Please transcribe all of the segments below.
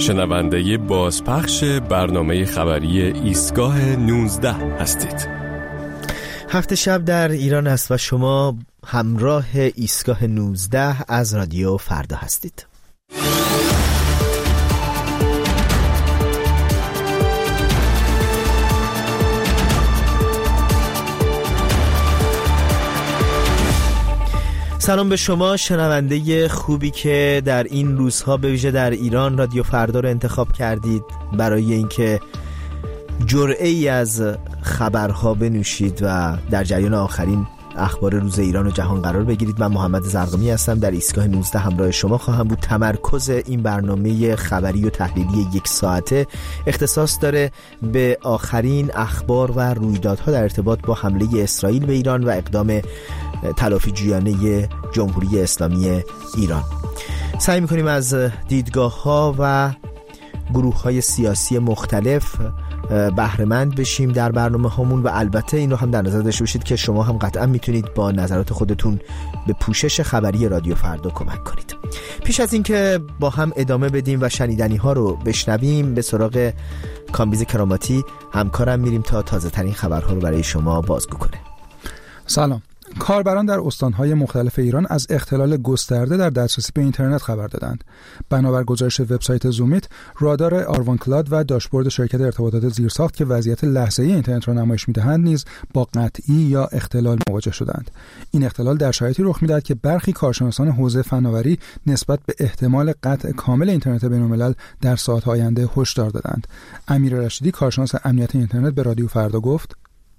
شنونده بازپخش برنامه خبری ایستگاه 19 هستید. هفت شب در ایران است و شما همراه ایستگاه 19 از رادیو فردا هستید. سلام به شما شنونده خوبی که در این روزها به ویژه در ایران رادیو فردا رو انتخاب کردید برای اینکه جرعه‌ای از خبرها بنوشید و در جریان آخرین اخبار روز ایران و جهان قرار بگیرید. من محمد زرقمی هستم، در ایستگاه 19 همراه شما خواهم بود. تمرکز این برنامه خبری و تحلیلی یک ساعته اختصاص داره به آخرین اخبار و رویدادها در ارتباط با حمله اسرائیل به ایران و اقدام تلافی جویانه جمهوری اسلامی ایران. سعی می‌کنیم از دیدگاه‌ها و گروه‌های سیاسی مختلف بهره‌مند بشیم در برنامه هامون و البته این رو هم در نظر داشته باشید که شما هم قطعا میتونید با نظرات خودتون به پوشش خبری رادیو فردا کمک کنید. پیش از این که با هم ادامه بدیم و شنیدنی ها رو بشنویم، به سراغ کامبیز کراماتی همکارم میریم تا تازه ترین خبرها رو برای شما بازگو کنه. سلام. کاربران در استان‌های مختلف ایران از اختلال گسترده در دسترسی به اینترنت خبر دادند. بنابر گزارش وبسایت زومیت، رادار آروان کلاد و داشبورد شرکت ارتباطات زیرساخت که وضعیت لحظه‌ای اینترنت را نمایش می‌دهند نیز با قطعی یا اختلال مواجه شدند. این اختلال در شرایطی رخ می‌دهد که برخی کارشناسان حوزه فناوری نسبت به احتمال قطع کامل اینترنت بین‌الملل در ساعات آینده هشدار دادند. امیر رشیدی، کارشناس امنیت اینترنت، به رادیو فردا گفت: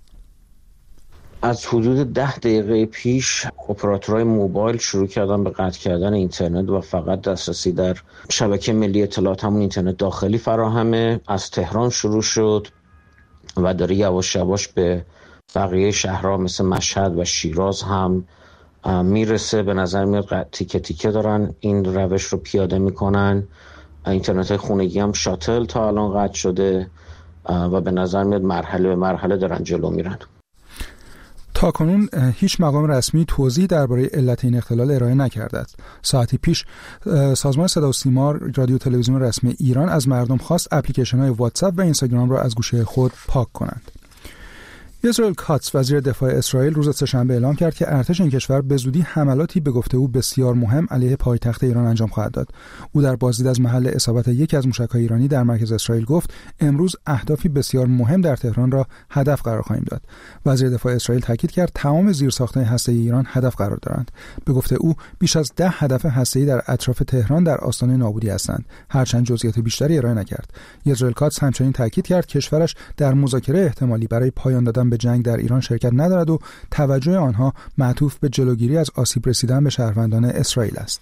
از حدود 10 دقیقه پیش اپراتورهای موبایل شروع کردن به قطع کردن اینترنت و فقط دسترسی در شبکه ملی اطلاعات، همون اینترنت داخلی فراهمه. از تهران شروع شد و داره یواش یواش به بقیه شهرها مثل مشهد و شیراز هم میرسه. به نظر میاد تیکه تیکه دارن این روش رو پیاده میکنن. اینترنت های خونگی هم شاتل تا الان قطع شده و به نظر میاد مرحله به مرحله دارن جلو میرن. تاکنون هیچ مقام رسمی توضیح درباره علت این اختلال ارائه نکرده است. ساعتی پیش سازمان صدا و سیما رادیو تلویزیون رسمی ایران از مردم خواست اپلیکیشن‌های واتساپ و اینستاگرام را از گوشه خود پاک کنند. اسرائیل کاتس، وزیر دفاع اسرائیل، روز سه‌شنبه اعلام کرد که ارتش این کشور به زودی حملاتی به گفته او بسیار مهم علیه پایتخت ایران انجام خواهد داد. او در بازدید از محل اصابت یکی از موشک‌های ایرانی در مرکز اسرائیل گفت: امروز اهدافی بسیار مهم در تهران را هدف قرار خواهیم داد. وزیر دفاع اسرائیل تاکید کرد تمام زیرساخت‌های هسته‌ای ایران هدف قرار دارند. به گفته او بیش از 10 هدف هسته‌ای در اطراف تهران در آستانه نابودی هستند، هرچند جزئیات بیشتری ارائه نکرد. اسرائیل کاتس همچنین تاکید کرد کشورش در مذاکره احتمالی برای پایان دادن به جنگ در ایران شرکت ندارد و توجه آنها معطوف به جلوگیری از آسیب رسیدن به شهروندان اسرائیل است.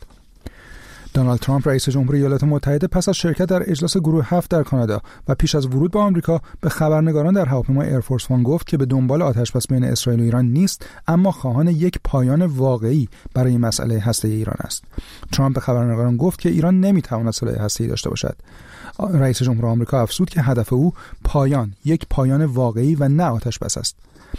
دونالد ترامپ رئیس جمهوری ایالات متحده پس از شرکت در اجلاس گروه 7 در کانادا و پیش از ورود به آمریکا به خبرنگاران در هواپیمای ایرفورس وان گفت که به دنبال آتش‌بس بین اسرائیل و ایران نیست، اما خواهان یک پایان واقعی برای مسئله هسته‌ای ایران است. ترامپ به خبرنگاران گفت که ایران نمی‌تواند سلاح هسته‌ای داشته باشد. رئیس جمهور آمریکا افزود که هدف او یک پایان واقعی و نه آتش‌بس است.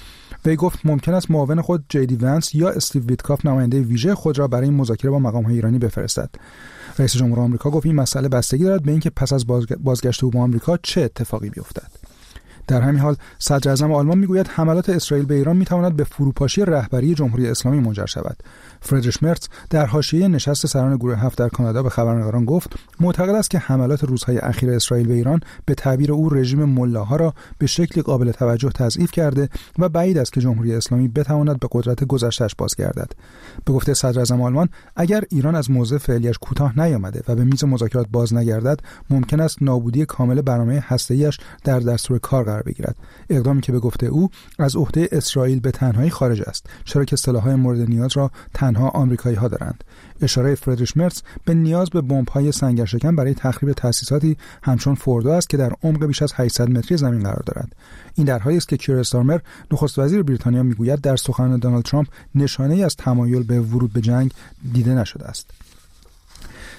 وی گفت ممکن است معاون خود جیدی ونس یا استیو ویتکاف نماینده ویژه خود را برای مذاکره با مقام‌های ایرانی بفرستد. رئیس جمهور آمریکا گفت این مسئله بستگی دارد به اینکه پس از بازگشت او به آمریکا چه اتفاقی بیفتد. در همین حال صدر اعظم آلمان میگوید حملات اسرائیل به ایران میتواند به فروپاشی رهبری جمهوری اسلامی منجر شود. فریدریش مرتز در حاشیه نشست سران گروه 7 در کانادا به خبرنگاران گفت معتقد است که حملات روزهای اخیر اسرائیل به ایران به تعبیر او رژیم ملاها را به شکلی قابل توجه تضعیف کرده و بعید است که جمهوری اسلامی بتواند به قدرت گذشته‌اش بازگردد. به گفته صدر اعظم آلمان اگر ایران از موضع فعلیش کوتاه نیامده و به میز مذاکرات باز نگردد ممکن است نابودی کامل برنامه هسته‌ایش در دستور کار قرار بگیرد. اقدامی که به گفته او از عهده اسرائیل به تنهایی خارج است، چرا که سلاح‌های مورد نیاز را تنها آمریکایی‌ها دارند. اشاره فریدریش مرتز به نیاز به بمب‌های سنگرشکن برای تخریب تأسیساتی همچون فوردو است که در عمق بیش از 800 متری زمین قرار دارد. این در حالی است که کیر استارمر نخست وزیر بریتانیا میگوید در سخنان دونالد ترامپ نشانه‌ای از تمایل به ورود به جنگ دیده نشده است.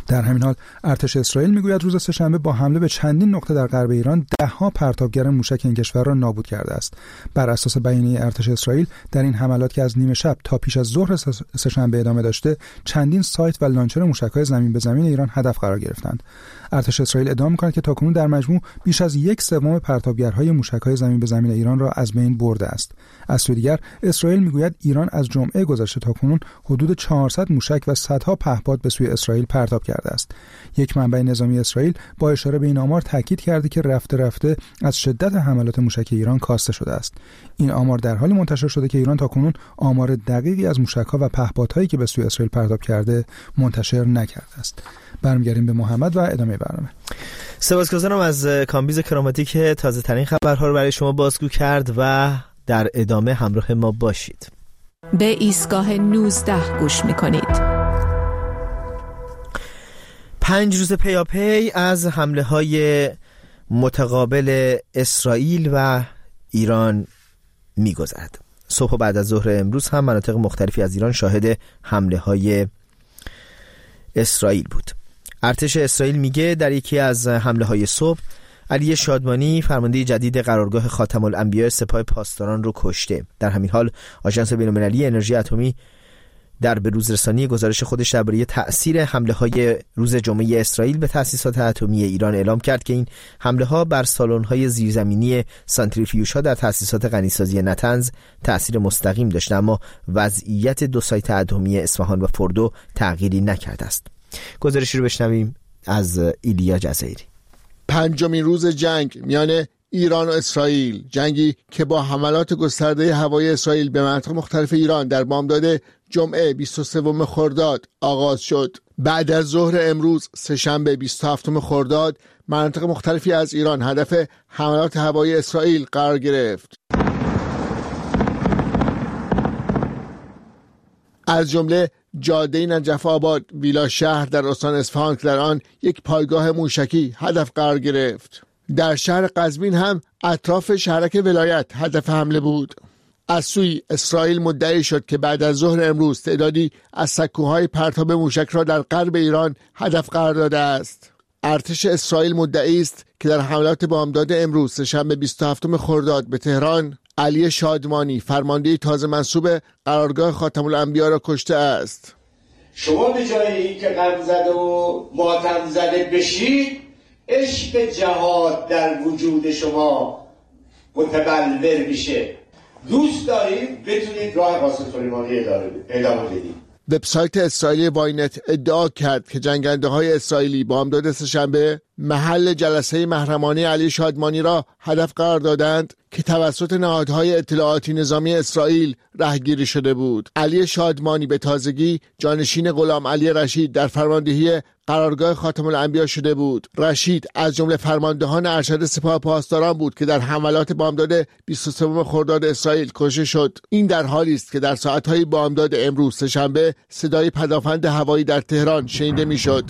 در همین حال ارتش اسرائیل میگوید روز سه‌شنبه با حمله به چندین نقطه در غرب ایران ده‌ها پرتابگر موشک این کشور را نابود کرده است. بر اساس بیانیه ارتش اسرائیل در این حملات که از نیمه شب تا پیش از ظهر سه‌شنبه ادامه داشته، چندین سایت و لانچر موشک‌های زمین به زمین ایران هدف قرار گرفتند. ارتش اسرائیل ادعا می‌کند که تاکنون در مجموع بیش از 1/3 پرتابگرهای موشک‌های زمین به زمین ایران را از بین برده است. از سوی دیگر اسرائیل میگوید ایران از جمعه گذشته تاکنون حدود 400 موشک و صدها پهپاد به سوی اسرائیل پرتاب کرده است. یک منبع نظامی اسرائیل با اشاره به این آمار تاکید کرده که رفته رفته از شدت حملات موشکی ایران کاسته شده است. این آمار در حالی منتشر شده که ایران تاکنون آمار دقیقی از موشک‌ها و پهپادهایی که به سوی اسرائیل پرتاب کرده منتشر نکرده است. برمیگردیم به محمد و ادامه برنامه. سپاسگزارم از کامبیز کراماتی که تازه ترین خبرها رو برای شما بازگو کرد و در ادامه همراه ما باشید. به ایستگاه 19 گوش میکنید. 5 روز پیاپی از حمله های متقابل اسرائیل و ایران میگذرد. صبح و بعد از ظهر امروز هم مناطق مختلفی از ایران شاهد حمله های اسرائیل بود. ارتش اسرائیل میگه در یکی از حمله های صبح علی شادمانی فرمانده جدید قرارگاه خاتم الانبیاء سپاه پاسداران رو کشته. در همین حال آژانس بین‌المللی انرژی اتمی در بروزرسانی گزارش خودش درباره تأثیر حمله های روز جمعه اسرائیل به تأسیسات اتمی ایران اعلام کرد که این حمله ها بر سالن های زیرزمینی سانتریفیوژ ها در تأسیسات غنیسازی نتنز تأثیر مستقیم داشته، اما وضعیت 2 سایت اتمی اصفهان و فردو تغییری نکرده است. گزارشی رو بشنویم از ایلیا جزایری. 5مین روز جنگ میان ایران و اسرائیل، جنگی که با حملات گسترده هوایی اسرائیل به مناطق مختلف ایران در بامداد جمعه 23 خرداد آغاز شد. بعد از ظهر امروز سه‌شنبه 27 خرداد مناطق مختلفی از ایران هدف حملات هوایی اسرائیل قرار گرفت. از جمله جاده نجف آباد ویلا شهر در استان اصفهان که در آن یک پایگاه موشکی هدف قرار گرفت. در شهر قزوین هم اطراف شهرک ولایت هدف حمله بود. از سوی اسرائیل مدعی شد که بعد از ظهر امروز تعدادی از سکوهای پرتاب موشک را در غرب ایران هدف قرار داده است. ارتش اسرائیل مدعی است که در حملات بامداد امروز سه‌شنبه 27 خرداد به تهران علی شادمانی فرمانده تازه منصوب قرارگاه خاتم الانبیاء را کشته است. شما به جای اینکه غم زده و ماتم زده بشید، عشق جهاد در وجود شما متبلور میشه. دوست دارید بتونید راه قاسم سلیمانی ادامه بدید. وبسایت اسرائیلی واینت ادعا کرد که جنگنده‌های اسرائیلی بامداد سه‌شنبه محل جلسه محرمانه علی شادمانی را هدف قرار دادند که توسط نهادهای اطلاعاتی نظامی اسرائیل رهگیری شده بود. علی شادمانی به تازگی جانشین غلام علی رشید در فرماندهی قرارگاه خاتم الانبیاء شده بود. رشید از جمله فرماندهان ارشد سپاه پاسداران بود که در حملات بامداد 23 خرداد اسرائیل کشته شد. این در حالی است که در ساعت‌های بامداد امروز سه‌شنبه صدای پدافند هوایی در تهران شنیده می‌شد.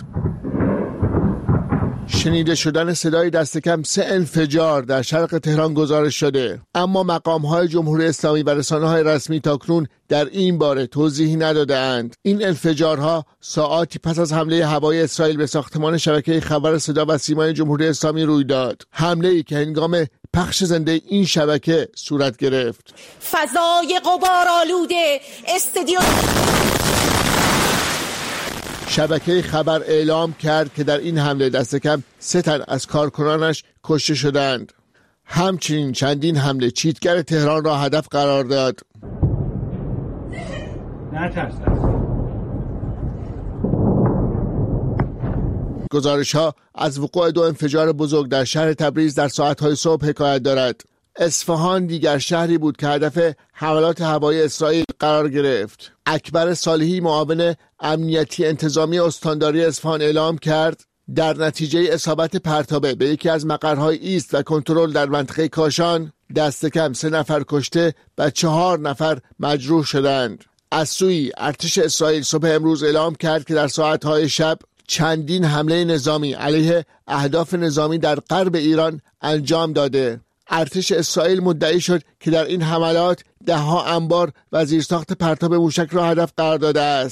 شنیده شدن صدای دست کم 3 انفجار در شرق تهران گزارش شده، اما مقام‌های جمهوری اسلامی و رسانه‌های رسمی تاکنون در این باره توضیحی نداده‌اند. این انفجارها ساعاتی پس از حمله هوایی اسرائیل به ساختمان شبکه خبر صدا و سیمای جمهوری اسلامی روی داد. حمله‌ای که هنگام پخش زنده این شبکه صورت گرفت. فضای غبارآلوده استادیوم شبکه خبر اعلام کرد که در این حمله دست کم 3 تن از کارکنانش کشته شدند. همچنین چندین حمله چیتگر تهران را هدف قرار داد. گزارش‌ها از وقوع 2 انفجار بزرگ در شهر تبریز در ساعت‌های صبح حکایت دارد. اصفهان دیگر شهری بود که هدف حملات هوایی اسرائیل قرار گرفت. اکبر صالحی معاون امنیتی انتظامی استانداری اصفهان اعلام کرد در نتیجه اصابت پرتابه به یکی از مقرهای ایست و کنترل در منطقه کاشان دست کم 3 نفر کشته و 4 نفر مجروح شدند. از سوی ارتش اسرائیل صبح امروز اعلام کرد که در ساعت‌های شب چندین حمله نظامی علیه اهداف نظامی در غرب ایران انجام داده. ارتش اسرائیل مدعی شد که در این حملات 10 انبار و زیرساخت پرتاب موشک را هدف قرار داده است.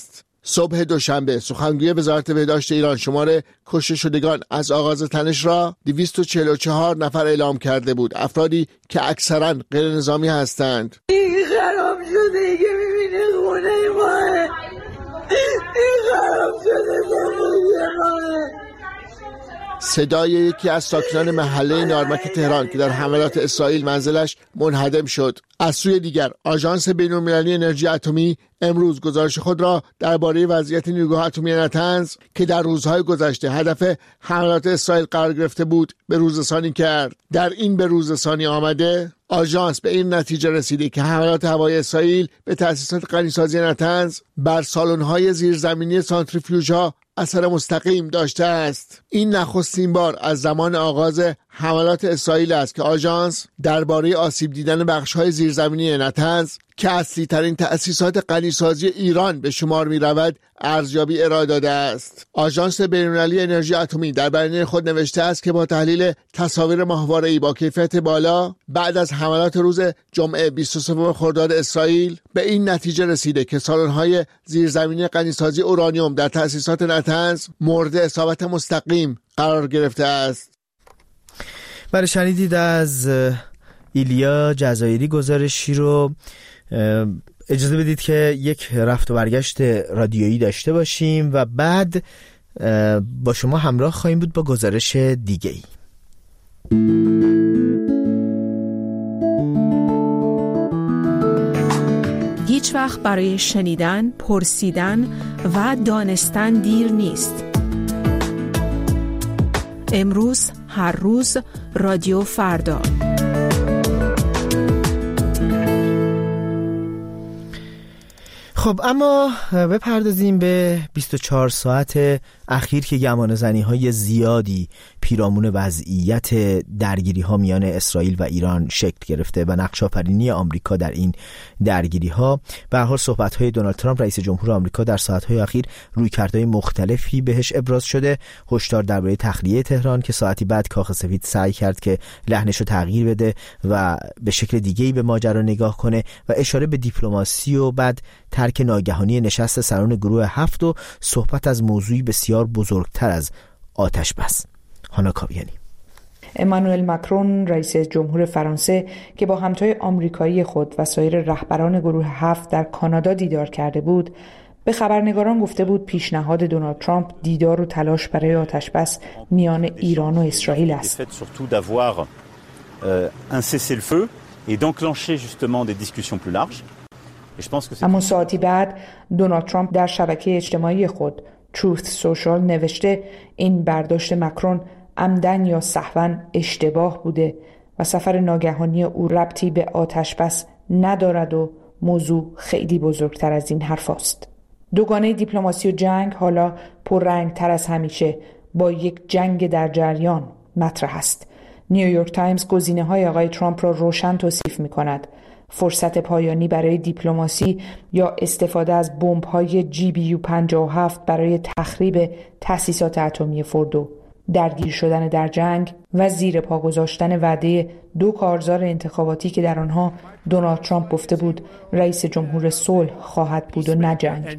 صبح دوشنبه سخنگوی وزارت بهداشت ایران شمار کشته شدگان از آغاز تنش را 244 نفر اعلام کرده بود، افرادی که اکثرا غیر نظامی هستند. این خراب شده که میبینه خونه ماه، این خراب شده زندگی ماه. صدای یکی از ساکنان محله نارمک تهران که در حملات اسرائیل منزلش منهدم شد. از سوی دیگر آژانس بین‌المللی انرژی اتمی امروز گزارش خود را درباره وضعیت نیروگاه اتمی نتنز که در روزهای گذشته هدف حملات اسرائیل قرار گرفته بود به روزرسانی کرد. در این به روزرسانی آمده آژانس به این نتیجه رسیده که حملات هوایی اسرائیل به تأسیسات غنیسازی نتنز بر سالن‌های زیرزمینی سانتریفیوژها اثر مستقیم داشته است. این نخستین بار از زمان آغاز حملات اسرائیل است که آژانس درباره آسیب دیدن بخش‌های زیرزمینی نتنز که اصلی ترین تأسیسات غنیسازی ایران به شمار می رود ارزیابی ارائه داده است. آژانس بین‌المللی انرژی اتمی در بیانیه خود نوشته است که با تحلیل تصاویر ماهواره‌ای با کیفیت بالا بعد از حملات روز جمعه 23 خرداد اسرائیل به این نتیجه رسیده که سالن‌های زیرزمینی غنیسازی اورانیوم در تأسیسات نتنز مورد اصابت مستقیم قرار گرفته است. برای شنیدید از ایلیا جزایری گزارشی رو. اجازه بدید که یک رفت و برگشت رادیویی داشته باشیم و بعد با شما همراه خواهیم بود با گزارش دیگه‌ای. هیچ وقت برای شنیدن، پرسیدن و دانستن دیر نیست. امروز، هر روز، رادیو فردا. خب اما بپردازیم به 24 ساعت اخیر که گمانه‌زنی‌های زیادی پیرامون وضعیت درگیری‌ها میان اسرائیل و ایران شکل گرفته و نقش‌آفرینی آمریکا در این درگیری‌ها. به هر حال صحبت‌های دونالد ترامپ رئیس جمهور آمریکا در ساعت‌های اخیر رویکردهای مختلفی بهش ابراز شده. هشدار درباره تخلیه تهران که ساعتی بعد کاخ سفید سعی کرد که لحنش رو تغییر بده و به شکل دیگه‌ای به ماجرا نگاه کنه و اشاره به دیپلماسی و بعد ترک ناگهانی نشست سران گروه 7 و صحبت از موضوعی بسیار بزرگتر از آتش بس. هانا کاویانی. امانوئل ماکرون رئیس جمهور فرانسه که با همتای آمریکایی خود و سایر رهبران گروه 7 در کانادا دیدار کرده بود، به خبرنگاران گفته بود پیشنهاد دونالد ترامپ دیدار و تلاش برای آتش بس میان ایران و اسرائیل است. اما ساعتی بعد دونالد ترامپ در شبکه اجتماعی خود تروث سوشال نوشته این برداشت ماکرون عمدن یا سهواً اشتباه بوده و سفر ناگهانی او ربطی به آتش بس ندارد و موضوع خیلی بزرگتر از این حرف است. دوگانه دیپلماسی و جنگ حالا پررنگ‌تر از همیشه با یک جنگ در جریان مطرح است. نیویورک تایمز گزینه‌های آقای ترامپ را روشن توصیف می‌کند: فرصت پایانی برای دیپلماسی یا استفاده از بمب‌های GBU 57 برای تخریب تأسیسات اتمی فوردو، درگیر شدن در جنگ و زیر پا گذاشتن وعده 2 کارزار انتخاباتی که در آنها دونالد ترامپ گفته بود رئیس جمهور صلح خواهد بود و نه جنگ.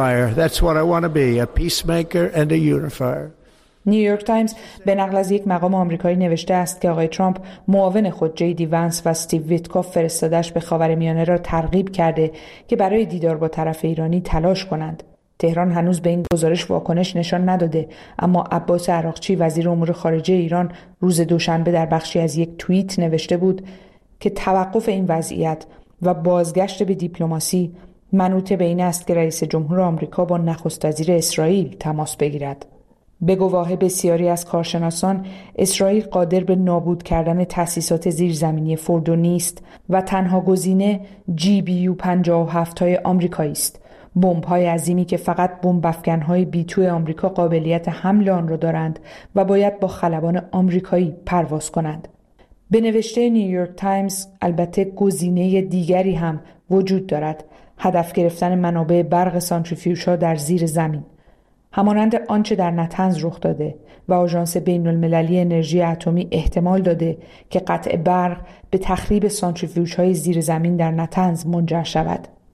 نیویورک تایمز به نقل از یک مقام آمریکایی نوشته است که آقای ترامپ معاون خود JD ونس و استیو ویتکوف فرستاده‌اش به خاورمیانه را ترغیب کرده که برای دیدار با طرف ایرانی تلاش کنند. تهران هنوز به این گزارش واکنش نشان نداده، اما عباس عراقچی وزیر امور خارجه ایران روز دوشنبه در بخشی از یک توییت نوشته بود که توقف این وضعیت و بازگشت به دیپلماسی منوط به این است که رئیس جمهور آمریکا با نخست وزیر اسرائیل تماس بگیرد. به گواه بسیاری از کارشناسان، اسرائیل قادر به نابود کردن تأسیسات زیرزمینی فوردو نیست و تنها گزینه GBU 57 های آمریکایی است. بمب‌های عظیمی که فقط بمب افکن‌های B2 آمریکا قابلیت حمل آن را دارند و باید با خلبان آمریکایی پرواز کنند. به نوشته نیویورک تایمز البته گزینه دیگری هم وجود دارد: هدف گرفتن منابع برق سانتریفیوژها در زیر زمین، همانند آنچه در نتنز رخ داده و آژانس بین‌المللی انرژی اتمی احتمال داده که قطع برق به تخریب سانتریفیوژهای زیر زمین در نتنز منجر شود.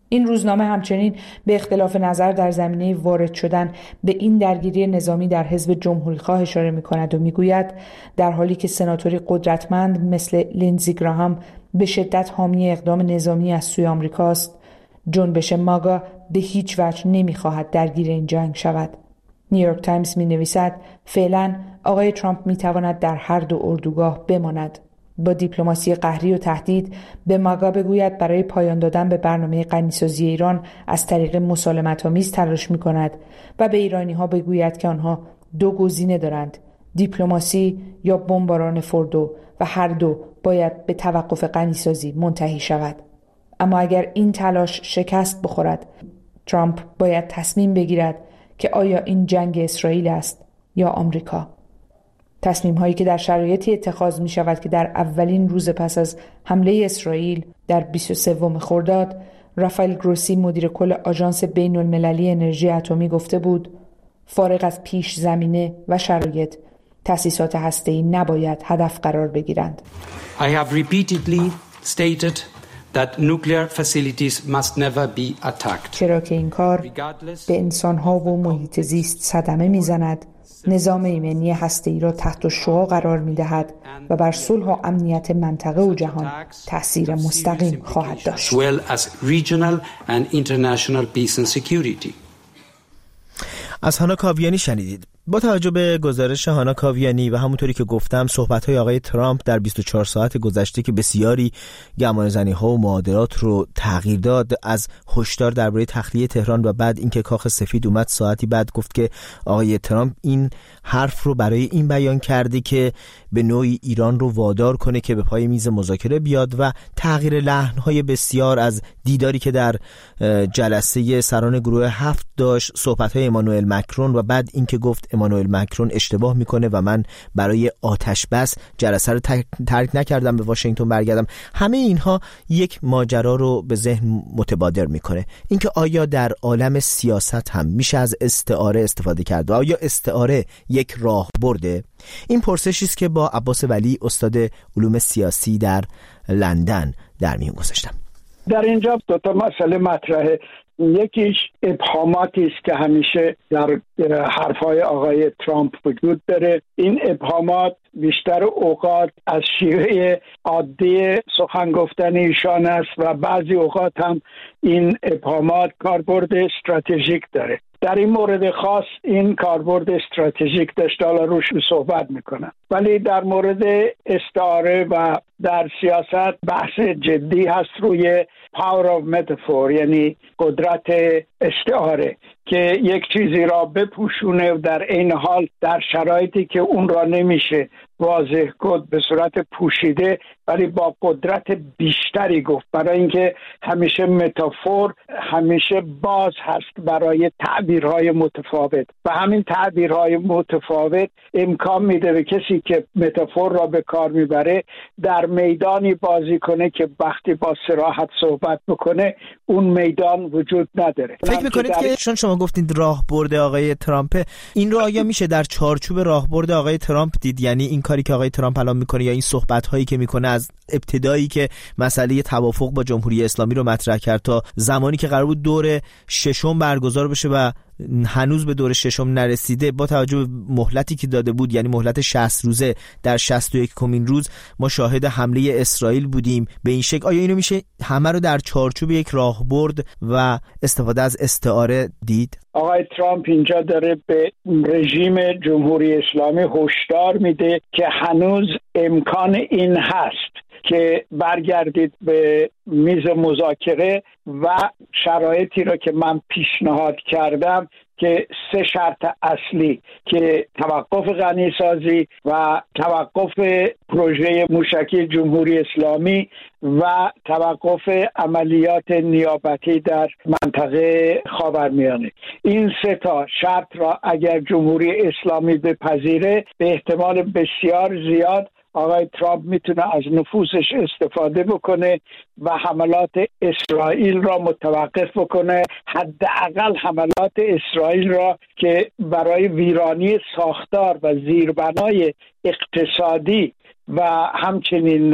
این روزنامه همچنین به اختلاف نظر در زمینه وارد شدن به این درگیری نظامی در حزب جمهوری‌خواه اشاره می‌کند و می‌گوید در حالی که سناتوری قدرتمند مثل لیندزی گراهام به شدت حامی اقدام نظامی از سوی آمریکاست، جنبش ماگا به هیچ وجه نمی‌خواهد درگیر این جنگ شود. نیویورک تایمز می‌نویسد فعلا آقای ترامپ می‌تواند در هر دو اردوگاه بماند. با دیپلماسی قهری و تهدید به ماگا بگوید برای پایان دادن به برنامه غنیسازی ایران از طریق مسالمت‌آمیز تلاش می‌کند و به ایرانی‌ها بگوید که آنها دو گزینه دارند: دیپلماسی یا بمباران فوردو، و هر دو باید به توقف غنیسازی منتهی شود. اما اگر این تلاش شکست بخورد، ترامپ باید تصمیم بگیرد که آیا این جنگ اسرائیل است یا آمریکا. تصمیم هایی که در شرایطی اتخاذ می شود که در اولین روز پس از حمله اسرائیل در 23 خرداد، رافائل گروسی مدیر کل آژانس بین المللی انرژی اتمی گفته بود فارغ از پیش زمینه و شرایط، تأسیسات هسته‌ای نباید هدف قرار بگیرند. I have repeatedly stated that nuclear facilities must never be attacked. چرا که این کار به انسانها و محیط زیست صدمه میزند، نظام ایمنی هسته‌ای را تحت شعاع قرار می‌دهد و بر صلح و امنیت منطقه و جهان تأثیر مستقیم خواهد داشت. از هانا کاویانی شنیدید. با توجه به گزارش هانا کاویانی و همونطوری که گفتم صحبت‌های آقای ترامپ در 24 ساعت گذشته که بسیاری گمانه‌زنی‌ها و معادلات رو تغییر داد، از هشدار درباره تخلیه تهران و بعد اینکه کاخ سفید اومد ساعتی بعد گفت که آقای ترامپ این حرف رو برای این بیان کرده که به نوعی ایران رو وادار کنه که به پای میز مذاکره بیاد و تغییر لحن‌های بسیار از دیداری که در جلسه سران گروه 7 داشت، صحبت‌های امانوئل مکرون و بعد اینکه گفت امانوئل مکرون اشتباه میکنه و من برای آتش بس جلسه رو ترک نکردم به واشنگتن برگردم. همه اینها یک ماجرا رو به ذهن متبادر میکنه، اینکه آیا در عالم سیاست هم میشه از استعاره استفاده کرد؟ آیا استعاره یک راه برده؟ این پرسشی است که با عباس ولی استاد علوم سیاسی در لندن در میون گذاشتم. در اینجا دو تا مسئله مطرحه. یکیش ابهاماتی است که همیشه در حرفهای آقای ترامپ وجود داره. این ابهامات بیشتر اوقات از شیوه عادی سخن گفتن ایشان است و بعضی اوقات هم این ابهامات کاربرد استراتژیک داره. در این مورد خاص این کاربرد استراتژیک داشته، حالا روش صحبت میکنم. ولی در مورد استعاره و در سیاست بحث جدی هست روی power of metaphor، یعنی قدرت استعاره که یک چیزی را بپوشونه و در این حال در شرایطی که اون را نمیشه واضح گفت به صورت پوشیده ولی با قدرت بیشتری گفت، برای اینکه همیشه متافور همیشه باز هست برای تعبیرهای متفاوت و همین تعبیرهای متفاوت امکان میده به کسی که متافور را به کار میبره در میدانی بازی کنه که وقتی با صراحت صحبت بکنه اون میدان وجود نداره. فکر میکنید که چون شما گفتید راهبرد آقای ترامپ، این رو آیا میشه در چارچوب راهبرد آقای ترامپ دید؟ یعنی این کاری که آقای ترامپ الان میکنه یا این صحبت هایی که میکنه از ابتدایی که مسئله توافق با جمهوری اسلامی رو مطرح کرد تا زمانی که قرار بود دور ششم برگزار بشه و هنوز به دور ششم نرسیده، با توجه به مهلتی که داده بود، یعنی مهلت 60 روزه، در 61مین روز ما شاهد حمله اسرائیل بودیم به این شکل. آیا اینو میشه همه رو در چارچوب یک راهبرد و استفاده از استعاره دید؟ آقای ترامپ اینجا داره به رژیم جمهوری اسلامی هشدار میده که هنوز امکان این هست که برگردید به میز مذاکره و شرایطی را که من پیشنهاد کردم که 3 شرط اصلی که توقف غنیسازی و توقف پروژه موشکی جمهوری اسلامی و توقف عملیات نیابتی در منطقه خاورمیانه، این 3 تا شرط را اگر جمهوری اسلامی بپذیره به احتمال بسیار زیاد آقای ترامپ میتونه از نفوذش استفاده بکنه و حملات اسرائیل را متوقف بکنه، حداقل حملات اسرائیل را که برای ویرانی ساختار و زیربنای اقتصادی و همچنین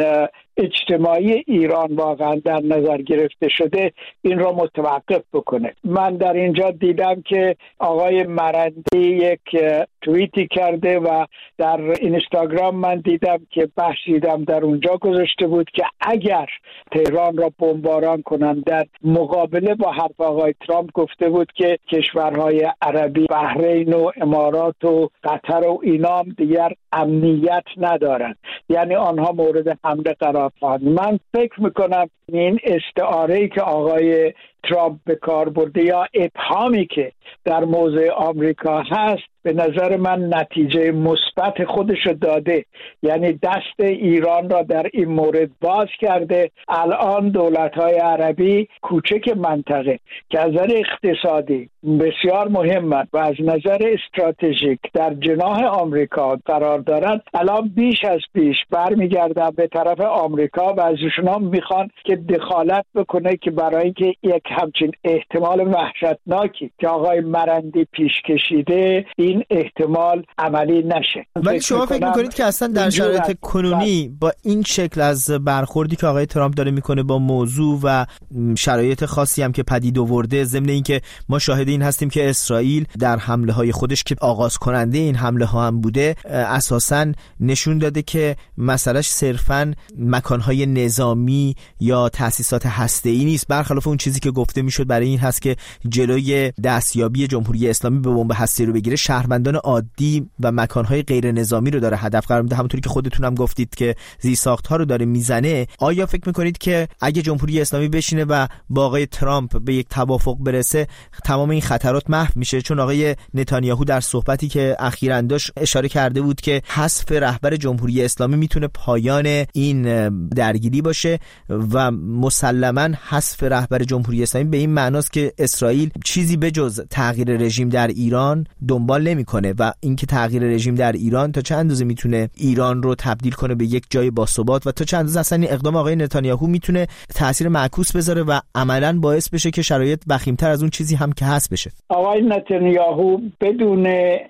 اجتماعی ایران واقعا در نظر گرفته شده این را متوقف بکنه. من در اینجا دیدم که آقای مرندی یک توییتی کرده و در اینستاگرام من دیدم که بحثیدم در اونجا گذاشته بود که اگر تهران را بمباران کنند، در مقابله با حرف آقای ترامپ گفته بود که کشورهای عربی، بحرین و امارات و قطر و اینا دیگر امنیت ندارند، یعنی آنها مورد حمله قرار خواهند. من فکر میکنم این استعاره‌ای که آقای ترامپ به کار برده یا ابهامی که در موضع آمریکا هست به نظر من نتیجه مثبت خودشو داده، یعنی دست ایران را در این مورد باز کرده. الان دولت‌های عربی کوچک منطقه که از نظر اقتصادی بسیار مهمند و از نظر استراتژیک در جناح آمریکا قرار دارند، الان بیش از پیش برمیگردن به طرف آمریکا و از ایشون میخوان که دخالت بکنه که برای اینکه یک همچین احتمال وحشتناکی که آقای مرندی پیش کشیده این احتمال عملی نشه. ولی شما فکر میکنید که اصلا در شرایط کنونی با این شکل از برخوردی که آقای ترامپ داره میکنه با موضوع و شرایط خاصی هم که پدید آورده، ضمن اینکه ما شاهد این هستیم که اسرائیل در حمله های خودش که آغاز کننده این حمله ها هم بوده اساساً نشون داده که مسئلهش صرفاً مکانهای نظامی یا تأسیسات هسته‌ای نیست، برخلاف اون چیزی که گفته میشد برای این هست که جلوی دستیابی جمهوری اسلامی به بمب هسته‌ای رو بگیره، شهروندان عادی و مکانهای غیر نظامی رو داره هدف قرار میده، همونطوری که خودتون هم گفتید که زیرساخت‌ها رو داره میزنه. آیا فکر میکنید که اگه جمهوری اسلامی بشینه و با آقای ترامپ به یک توافق برسه تمام این خطرات محو میشه؟ چون آقای نتانیاهو در صحبتی که اخیراً داشت اشاره کرده بود که حذف رهبر جمهوری اسلامی میتونه پایان این درگیری باشه و مسلماً حذف رهبر جمهوری اسلامی به این معناست که اسرائیل چیزی به جز تغییر رژیم در ایران دنبال نمیکنه و اینکه تغییر رژیم در ایران تا چند اندازه میتونه ایران رو تبدیل کنه به یک جای باثبات و تا چند اندازه اصلا این اقدام آقای نتانیاهو میتونه تاثیر معکوس بذاره و عملاً باعث بشه که شرایط وخیم‌تر از اون چیزی هم که هست بشه. آقای نتانیاهو بدون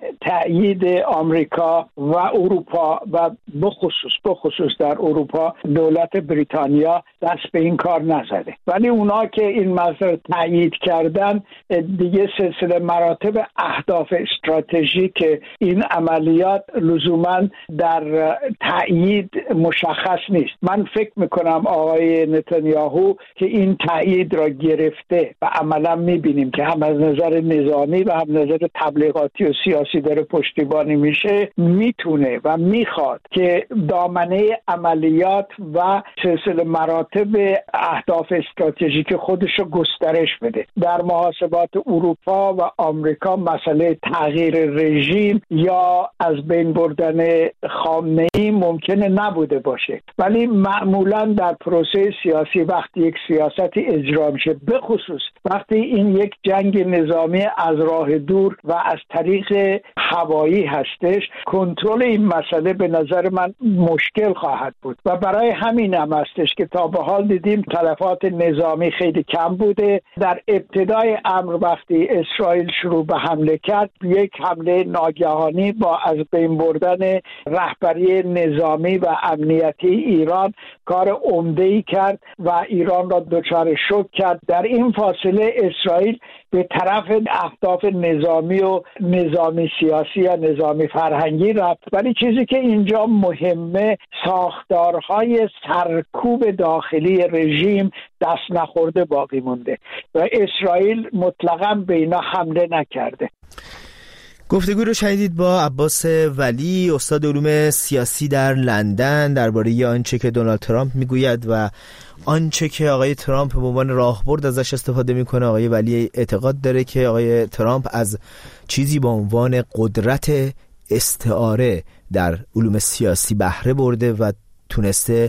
تأیید آمریکا و اروپا و بخصوص در اروپا دولت بریتانیا دست به این کار نزده، ولی اونا که این مسئله تأیید کردن دیگه سلسله مراتب اهداف استراتژیک این عملیات لزوما در تأیید مشخص نیست. من فکر میکنم آقای نتانیاهو که این تأیید را گرفته و عملا میبینیم که هم از نظر نظامی و هم نظر تبلیغاتی و سیاسی داره پشتیبانی میشه، میتونه و میخواد که دامنه عملیات و سلسله مراتب اهداف استراتژیک خودش رو گسترش بده. در محاسبات اروپا و آمریکا مسئله تغییر رژیم یا از بین بردن خامنه‌ای ممکنه نبوده باشه، ولی معمولا در پروسه سیاسی وقتی یک سیاستی اجرا میشه، به خصوص وقتی این یک جنگ نظامی از راه دور و از طریق هوایی هستش، کنترل این مسئله به نظر من مشکل خواهد بود و برای همین هم هستش که تا به حال دیدیم تلفات نظامی خیلی کم بوده. در ابتدای امر وقتی اسرائیل شروع به حمله کرد، یک حمله ناگهانی با از بین بردن رهبری نظامی و امنیتی ایران کار عمده‌ای کرد و ایران را دچار شوک کرد. در این فاصله اسرائیل به طرف اهداف نظامی و نظامی سیاسی یا نظامی فرهنگی رفت، ولی چیزی که اینجا مهمه ساختارهای سرکوب داخلی رژیم دست نخورده باقی مونده و اسرائیل مطلقاً به اینا حمله نکرده. گفتگو رو شنیدید با عباس ولی، استاد علوم سیاسی در لندن، درباره آنچه که دونالد ترامپ میگوید و آنچه که آقای ترامپ به عنوان راهبرد ازش استفاده میکنه. آقای ولی اعتقاد داره که آقای ترامپ از چیزی با عنوان قدرت استعاره در علوم سیاسی بهره برده و تونسته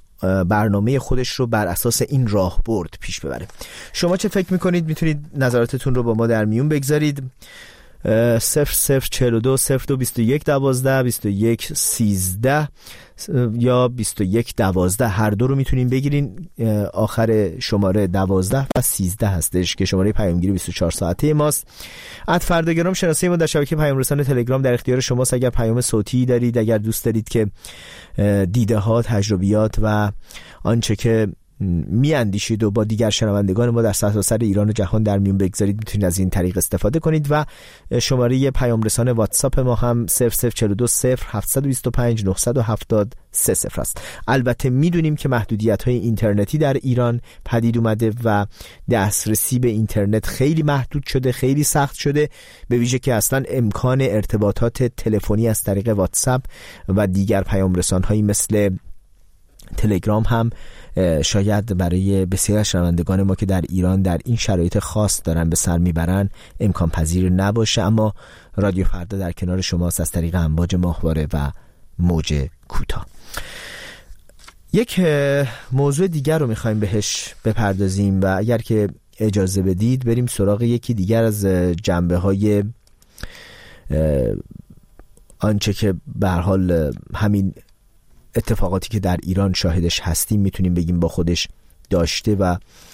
برنامه خودش رو بر اساس این راهبرد پیش ببره. شما چه فکر میکنید؟ میتونید نظراتتون رو با ما در میون بگذارید. 0042 02 21 12 21 13 یا 21 12 هر دو رو میتونین بگیرین. آخر شماره 12 و 13 هستش که شماره پیامگیری 24 ساعته ماست. فرداگرام شناسه ما در شبکه پیام رسان تلگرام در اختیار شماست. اگر پیام صوتی دارید، اگر دوست دارید که دیده ها، تجربیات و آنچه که میاندیشید و با دیگر شنوندگان ما در سرتاسر ایران و جهان در میون بگذارید، میتونید از این طریق استفاده کنید. و شماره پیام رسان واتساپ ما هم 0042 0725 970 30 است. البته میدونیم که محدودیت‌های اینترنتی در ایران پدید اومده و دسترسی به اینترنت خیلی محدود شده، خیلی سخت شده، به ویژه که اصلا امکان ارتباطات تلفنی از طریق واتساپ و دیگر پیام رسان‌هایی مثل تلگرام هم شاید برای بسیاری از شنوندگان ما که در ایران در این شرایط خاص دارن به سر میبرن امکان پذیر نباشه. اما رادیو فردا در کنار شماست از طریق امواج ماهواره و موج کوتاه. یک موضوع دیگر رو میخوایم بهش بپردازیم و اگر که اجازه بدید بریم سراغ یکی دیگر از جنبه‌های آنچه که به هر حال همین اتفاقاتی که در ایران شاهدش هستیم میتونیم بگیم با خودش داشته و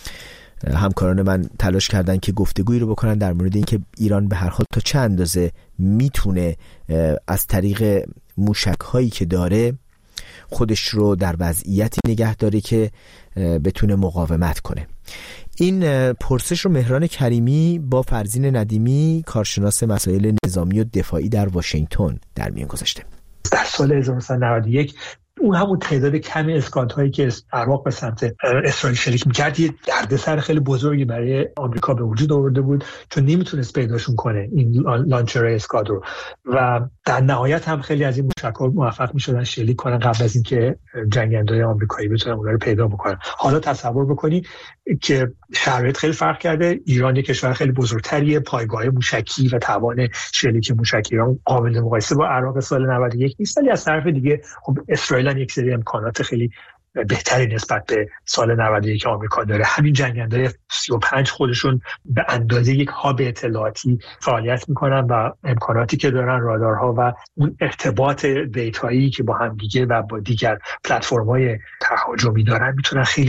همکاران من تلاش کردن که گفتگویی رو بکنن در مورد اینکه ایران به هر حال تا چه اندازه میتونه از طریق موشک‌هایی که داره خودش رو در وضعیتی نگه داره که بتونه مقاومت کنه. این پرسش رو مهران کریمی با فرزین ندیمی کارشناس مسائل نظامی و دفاعی در واشنگتن در میان گذاشته. در سال 1991 اون همون تعداد کمی اسکادهایی که عراق به سمت اسرائیل شلیک می‌کرد یه دردسر خیلی بزرگی برای آمریکا به وجود آورده بود، چون نمیتونست پیداشون کنه این لانچرهای اسکاد رو و در نهایت هم خیلی از این موشک‌ها موفق می‌شدن شلیک کنن قبل از اینکه جنگنده‌های آمریکایی بتونن اونها رو پیدا بکنن. حالا تصور بکنید که شرایط خیلی فرق کرده. ایران یک کشور خیلی بزرگتریه، پایگاه موشکی و توان شلیک موشکی ایران قابل مقایسه با عراق سال 91 نیست، ولی از طرف دیگه خب اسرائیل یک سری امکانات خیلی بهتری نسبت به سال 91 آمریکا داره. همین جنگنده‌های 35 خودشون به اندازه یک هاب اطلاعاتی فعالیت میکنن و امکاناتی که دارن، رادارها و اون ارتباط دیتایی که با هم دیگه و با دیگر پلتفرم‌های تهاجمی دارن میتونن خیلی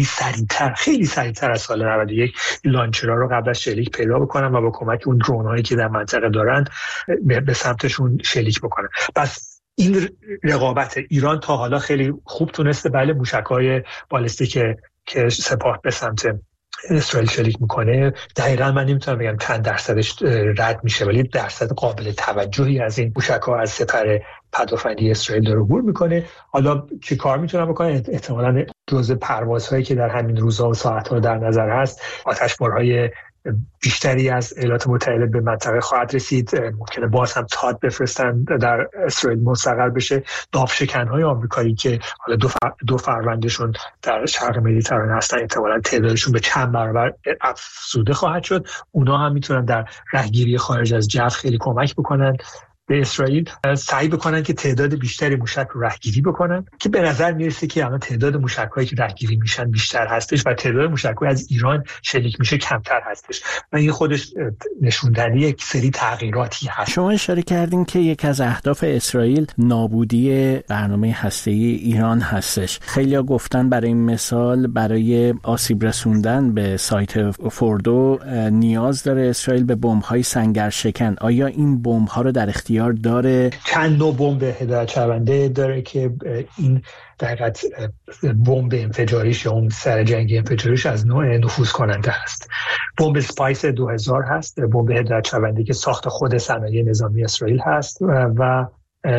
سریعتر از سال 91 لانچرها رو قبل از شلیک پیدا بکنن و با کمک اون درون‌هایی که در منطقه دارن به سمتشون شلیک بکنن. پس این رقابت ایران تا حالا خیلی خوب تونسته بله موشک‌های بالستیک که سپاه به سمت اسرائیل شلیک میکنه دقیقاً من نمیتونم بگم چند درصدش رد میشه، ولی درصد قابل توجهی از این موشک‌ها از سپر پدافندی اسرائیل داره عبور میکنه. حالا چه کار میتونن بکنن؟ احتمالاً جزء پروازهایی که در همین روزها و ساعت‌ها در نظر هست آتشبارهای بیشتری از ایالات متحده به منطقه خواهد رسید. ممکنه باز هم تاد بفرستن در اسرائیل مستقر بشه. داوشکن‌های آمریکایی که حالا دو فروندشون در شرق مدیترانه هستن احتمالاً تعدادشون به چند برابر افزوده خواهد شد. اونا هم میتونن در رهگیری خارج از جو خیلی کمک بکنن به اسرائیل. سعی بکنن که تعداد بیشتری موشک رو رهگیری بکنن که به نظر میرسه که الان تعداد موشک‌هایی که رهگیری میشن بیشتر هستش و تعداد موشک‌های از ایران شلیک میشه کمتر هستش و این خودش نشوندنی یک سری تغییراتی هست. شما اشاره کردین که یک از اهداف اسرائیل نابودی برنامه هسته‌ای ایران هستش. خیلی‌ها گفتن برای این مثال برای آسیب رسوندن به سایت فوردو نیاز داره اسرائیل به بمب‌های سنگرشکن. آیا این بمب‌ها رو در اختیار داره؟ چند نوع بمب هدایت شونده داره که این دقیقاً بمب انفجاریش یا اون سر جنگی انفجاریش از نوع نفوذ کننده هست. بمب اسپایس 2000 هست، بمب هدایت شونده که ساخت خود صنایع نظامی اسرائیل هست و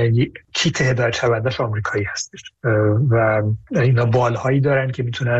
کیت هدایت شوندهش آمریکایی هستش و اینا بالهایی دارن که میتونن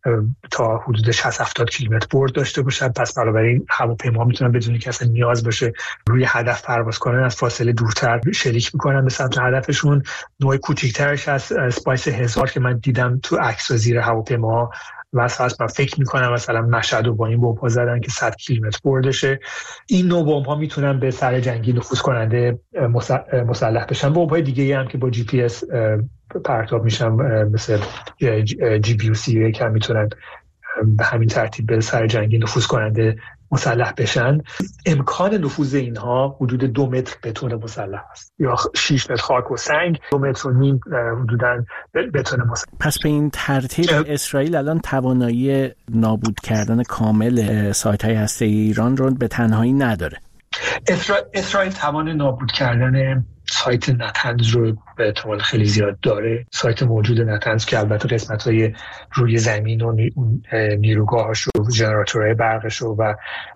تا حدود 60-70 کیلومتر برد داشته باشن. پس بنابراین هواپیما میتونن بدون که اصلا نیاز باشه روی هدف پرواز کنن از فاصله دورتر شلیک میکنن به سمت هدفشون. نوع کوچیکترش از اسپایس 1000 که من دیدم تو عکس زیر هواپیما واسه من فکر میکنم مثلا مشهد رو با این بمب‌ها زدن که 100 کیلومتر بردشه. این نوع بمب‌ها میتونن به سر جنگی نفوذ کننده مسلح بشن. بمب‌های دیگه هم که با جی پی اس پرتاب میشن مثل GBU-31 هم میتونن به همین ترتیب به سر جنگی نفوذ کننده مسلح بشن، امکان نفوذ اینها حدود 2 متر بتون مسلح است یا 6 متر خاک و سنگ، 2.5 متر حدوداً بتون مسلح. پس به این ترتیب اسرائیل الان توانایی نابود کردن کامل سایت‌های هسته‌ای ایران رو به تنهایی نداره. اسرائیل توان نابود کردن سایت نتنز رو به احتمال خیلی زیاد داره. سایت موجود نتنز که البته قسمت‌های روی زمین و نیروگاهاش و ژنراتورهای برقش و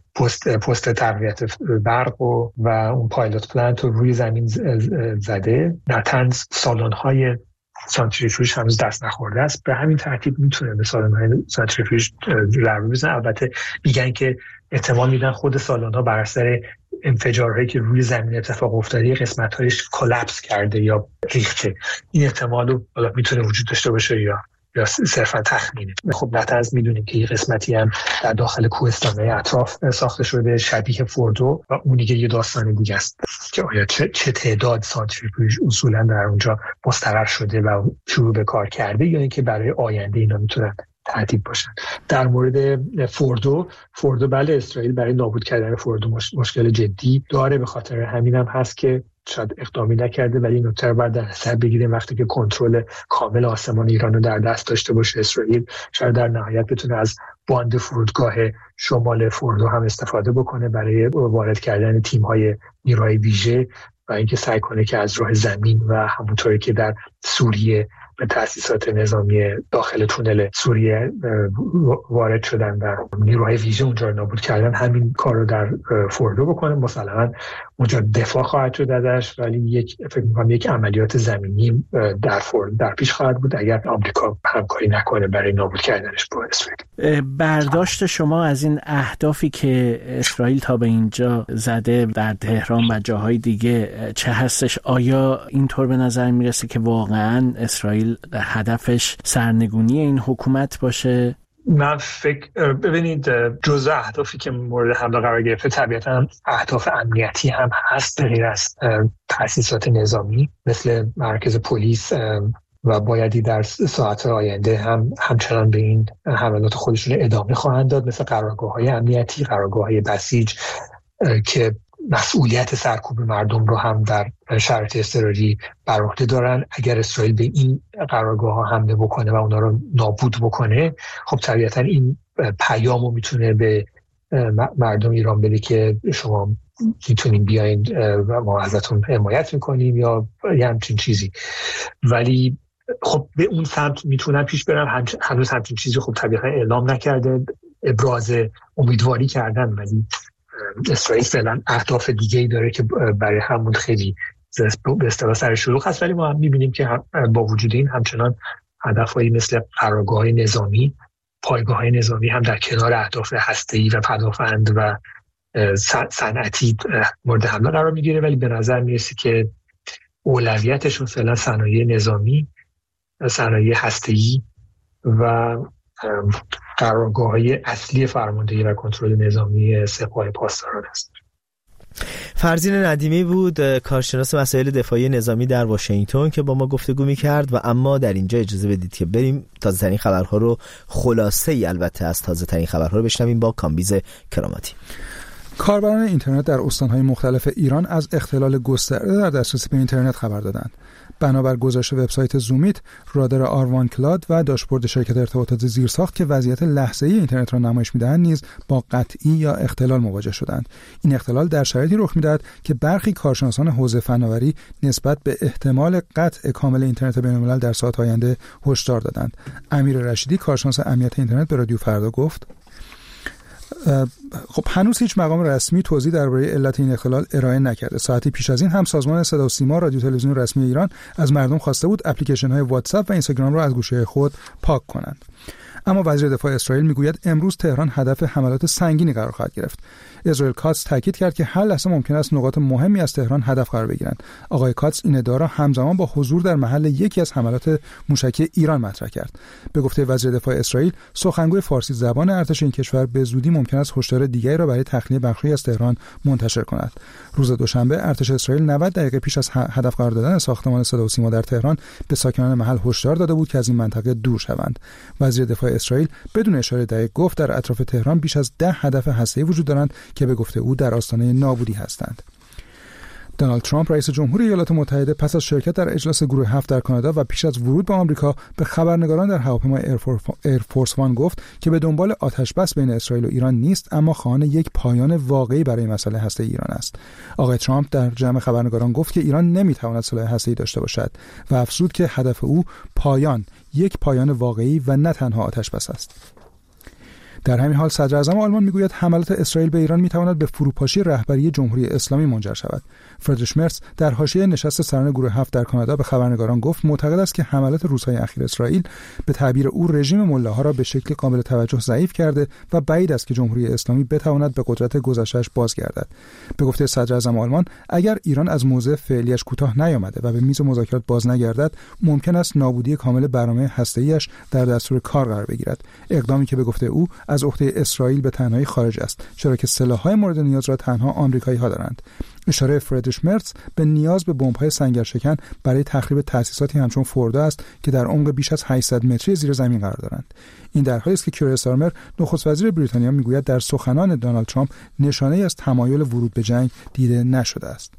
پست تقویت برق و اون پایلوت پلنت رو روی زمین زده. نتنز سالن‌های سانتریفیوژ هنوز دست نخورده است، به همین ترتیب میتونه به سالن‌های سانتریفیوژ ضربه بزنه. البته میگن که احتمال میدن خود سالن‌ها بر اثر انفجارهایی که روی زمین اتفاق افتاده قسمت‌هایش کلاپس کرده یا ریخته. این احتمال رو میتونه وجود داشته باشه یا صرفا تخمینه. خب نتنز میدونیم که یه قسمتی هم در داخل کوهستان‌های اطراف ساخته شده شبیه فوردو و اون دیگه یه داستان دیگه است که آیا چه تعداد سانتریفیوژ اصولا در اونجا مستقر شده و شروع به کار کرده یا اینکه برای آینده اینا میتونن تهدید باشن. در مورد فوردو بله، اسرائیل برای نابود کردن فوردو مشکل جدی داره، به خاطر همین هم هست که شاید اقدامی نکرده، ولی این نکته رو باید در نظر بگیریم. وقتی که کنترل کامل آسمان ایران رو در دست داشته باشه اسرائیل، شاید در نهایت بتونه از باند فرودگاه شمال فوردو هم استفاده بکنه برای وارد کردن تیم‌های نیروهای ویژه و اینکه سعی کنه که از راه زمین و همونطوری که در سوریه به تأسیسات نظامی داخل تونل سوریه وارد شدن و نیروهای ویژه اونجا رو نابود کردن، همین کار رو در فوردو بکنه. مسلماً اونجا دفاع خواهد شد ازش، ولی فکر می‌کنم یک عملیات زمینی در پیش خواهد بود اگر آمریکا همکاری نکنه برای نابود کردنش با اسرائیل. برداشت شما از این اهدافی که اسرائیل تا به اینجا زده در تهران و جاهای دیگه چه هستش؟ آیا اینطور به نظر میرسه که واقعاً اسرائیل هدفش سرنگونی این حکومت باشه؟ من ببینید جزء اهدافی که مورد حمله قرار گرفته طبیعتاً اهداف امنیتی هم هست، غیر از تأسیسات نظامی مثل مرکز پلیس و بایدی در ساعت آینده همچنان به این حملات خودشون ادامه خواهند داد، مثل قرارگاه‌های امنیتی، قرارگاه‌های بسیج که مسئولیت سرکوب مردم رو هم در شرایط اضطراری بر عهده دارن. اگر اسرائیل به این قرارگاه ها حمله بکنه و اونا رو نابود بکنه، خب طبیعتا این پیامو میتونه به مردم ایران بده که شما میتونین بیاین و ما ازتون حمایت میکنیم یا یه همچین چیزی. ولی خب به اون سمت میتونن پیش برن. هنوز همچین چیزی خب طبیعتا اعلام نکرده، ابراز امیدواری کردن، ولی اسرائیل فعلا اهداف دیگه‌ای داره که برای همون خیلی به اصطلاح سر شلوغ هست. ولی ما هم می‌بینیم که با وجود این همچنان هدف‌هایی مثل قرارگاه‌های نظامی، پایگاه‌های نظامی هم در کنار اهداف هسته‌ای و پدافند و صنعتی مورد حمله قرار می‌گیره. ولی به نظر میرسه که اولویتشون فعلا صنایع نظامی، صنایع هسته‌ای و قرارگاه‌های اصلی فرماندهی و کنترل نظامی سپاه پاسداران است. فرزین ندیمی بود، کارشناس مسائل دفاعی نظامی در واشنگتن که با ما گفتگو می‌کرد. و اما در اینجا اجازه بدید که بریم تازه‌ترین خبرها رو، خلاصه‌ای البته از تازه‌ترین خبرها رو بشنویم با کامبیز کراماتی. کاربران اینترنت در استان‌های مختلف ایران از اختلال گسترده در دسترسی به اینترنت خبر دادند. بنابر گزارش وبسایت زومیت، رادار آروان کلاد و داشبورد شرکت ارتباطات زیرساخت که وضعیت لحظه‌ای اینترنت را نمایش می‌دهند نیز با قطعی یا اختلال مواجه شدند. این اختلال در شرایطی رخ می‌دهد که برخی کارشناسان حوزه فناوری نسبت به احتمال قطع کامل اینترنت بین‌الملل در ساعات آینده هشدار دادند. امیر رشیدی، کارشناس امنیت اینترنت، به رادیو فردا گفت: خب هنوز هیچ مقام رسمی توضیح درباره علت این اختلال ارائه نکرده. ساعتی پیش از این هم سازمان صدا و سیما رادیو تلویزیون رسمی ایران از مردم خواسته بود اپلیکیشن‌های واتساپ و اینستاگرام را از گوشی خود پاک کنند. اما وزیر دفاع اسرائیل میگوید امروز تهران هدف حملات سنگینی قرار خواهد گرفت. اسرائیل کاتس تاکید کرد که هر لحظه ممکن است نقاط مهمی از تهران هدف قرار بگیرند. آقای کاتس این ادعا را همزمان با حضور در محل یکی از حملات موشکی ایران مطرح کرد. به گفته وزیر دفاع اسرائیل، سخنگوی فارسی زبان ارتش این کشور به زودی ممکن است هشدار دیگری را برای تخلیه بخشی از تهران منتشر کند. روز دوشنبه ارتش اسرائیل 90 دقیقه پیش از هدف قرار دادن ساختمان صدا و سیما در تهران به ساکنان محل هشدار داده بود که از این منطقه دور شوند. وزیر دفاع دفاع اسرائیل بدون اشاره دقیق گفت در اطراف تهران بیش از 10 هدف هسته‌ای وجود دارند که به گفته او در آستانه نابودی هستند. دونالد ترامپ رئیس جمهور ایالات متحده پس از شرکت در اجلاس گروه 7 در کانادا و پیش از ورود به آمریکا به خبرنگاران در هواپیمای ایرفورس وان گفت که به دنبال آتش‌بس بین اسرائیل و ایران نیست، اما خواهان یک پایان واقعی برای مسئله هسته ایران است. آقای ترامپ در جمع خبرنگاران گفت که ایران نمیتواند سلاح هسته‌ای داشته باشد و افزود که هدف او یک پایان واقعی و نه تنها آتش‌بس است. در همین حال صدر اعظم آلمان میگوید حملات اسرائیل به ایران میتواند به فروپاشی رهبری جمهوری اسلامی منجر شود. فریدریش مرتز در حاشیه نشست سران گروه 7 در کانادا به خبرنگاران گفت معتقد است که حملات روزهای اخیر اسرائیل به تعبیر او رژیم ملاها را به شکل قابل توجه ضعیف کرده و بعید است که جمهوری اسلامی بتواند به قدرت گذشته‌اش بازگردد. به گفته صدر اعظم آلمان، اگر ایران از موضع فعلیش کوتاه نیامده و به میز مذاکرات باز نگردد، ممکن است نابودی کامل برنامه هسته‌ایش در دستور کار قرار بگیرد. اقدامی که به گفته او از عهده اسرائیل به تنهایی خارج است، چرا که سلاح‌های مورد نیاز را تنها آمریکایی‌ها دارند. اشاره فریدریش مرتز به نیاز به بمب‌های سنگرشکن برای تخریب تأسیساتی همچون فوردو است که در عمق بیش از 800 متری زیر زمین قرار دارند. این در حالی است که کیر استارمر نخست وزیر بریتانیا میگوید در سخنان دونالد ترامپ نشانه‌ای از تمایل ورود به جنگ دیده نشده است.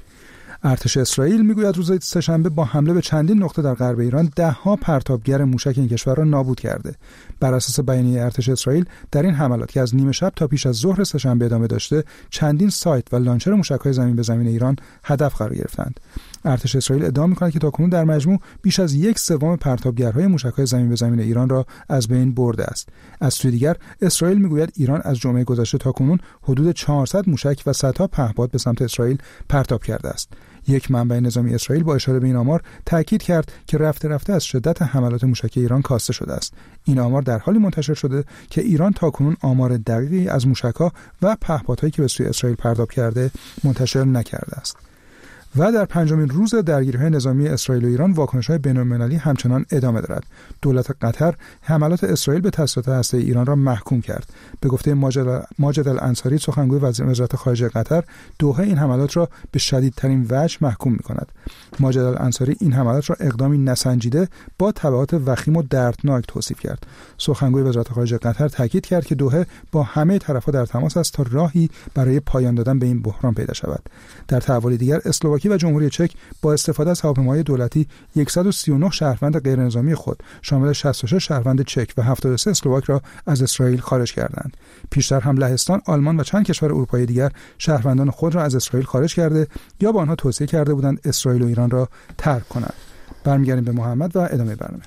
ارتش اسرائیل میگوید روز سه‌شنبه با حمله به چندین نقطه در غرب ایران 10 پرتابگر موشک این کشور را نابود کرده. بر اساس بیانیه ارتش اسرائیل در این حملات که از نیمه شب تا پیش از ظهر سه‌شنبه ادامه داشته، چندین سایت و لانچر موشک‌های زمین به زمین ایران هدف قرار گرفتند. ارتش اسرائیل ادعا می‌کند که تاکنون در مجموع بیش از 1/3 پرتابگرهای موشک‌های زمین به زمین ایران را از بین برده است. از سوی دیگر اسرائیل میگوید ایران از جمعه گذشته تاکنون حدود 400 موشک و صدها پهپاد به سمت اسرائیل پرتاب کرده است. یک منبع نظامی اسرائیل با اشاره به این آمار تاکید کرد که رفته رفته از شدت حملات موشکی ایران کاسته شده است. این آمار در حالی منتشر شده که ایران تاکنون آمار دقیقی از موشک‌ها و پهپادهایی که به سوی اسرائیل پرتاب کرده منتشر نکرده است. و در پنجمین روز درگیری‌های نظامی اسرائیل و ایران، واکنش‌های بین‌المللی همچنان ادامه دارد. دولت قطر حملات اسرائیل به تأسیسات هسته‌ای ایران را محکوم کرد. به گفته ماجد الانصاری، سخنگوی وزارت خارجه قطر، دوحه این حملات را به شدیدترین وجه محکوم می‌کند. ماجد الانصاری این حملات را اقدامی نسنجیده با تبعات وخیم و دردناک توصیف کرد. سخنگوی وزارت خارجه قطر تاکید کرد که دوحه با همه طرف‌ها در تماس است تا راهی برای پایان دادن به این بحران پیدا شود. در تحولی دیگر، اسلواکی و جمهوری چک با استفاده از هواپیماهای دولتی 139 شهروند غیرنظامی خود شامل 66 شهروند چک و 73 اسلواک را از اسرائیل خارج کردند. پیشتر هم لهستان، آلمان و چند کشور اروپایی دیگر شهروندان خود را از اسرائیل خارج کرده یا با آنها توصیه کرده بودند اسرائیل و ایران را ترک کنند. برمیگردیم به محمد و ادامه برنامه.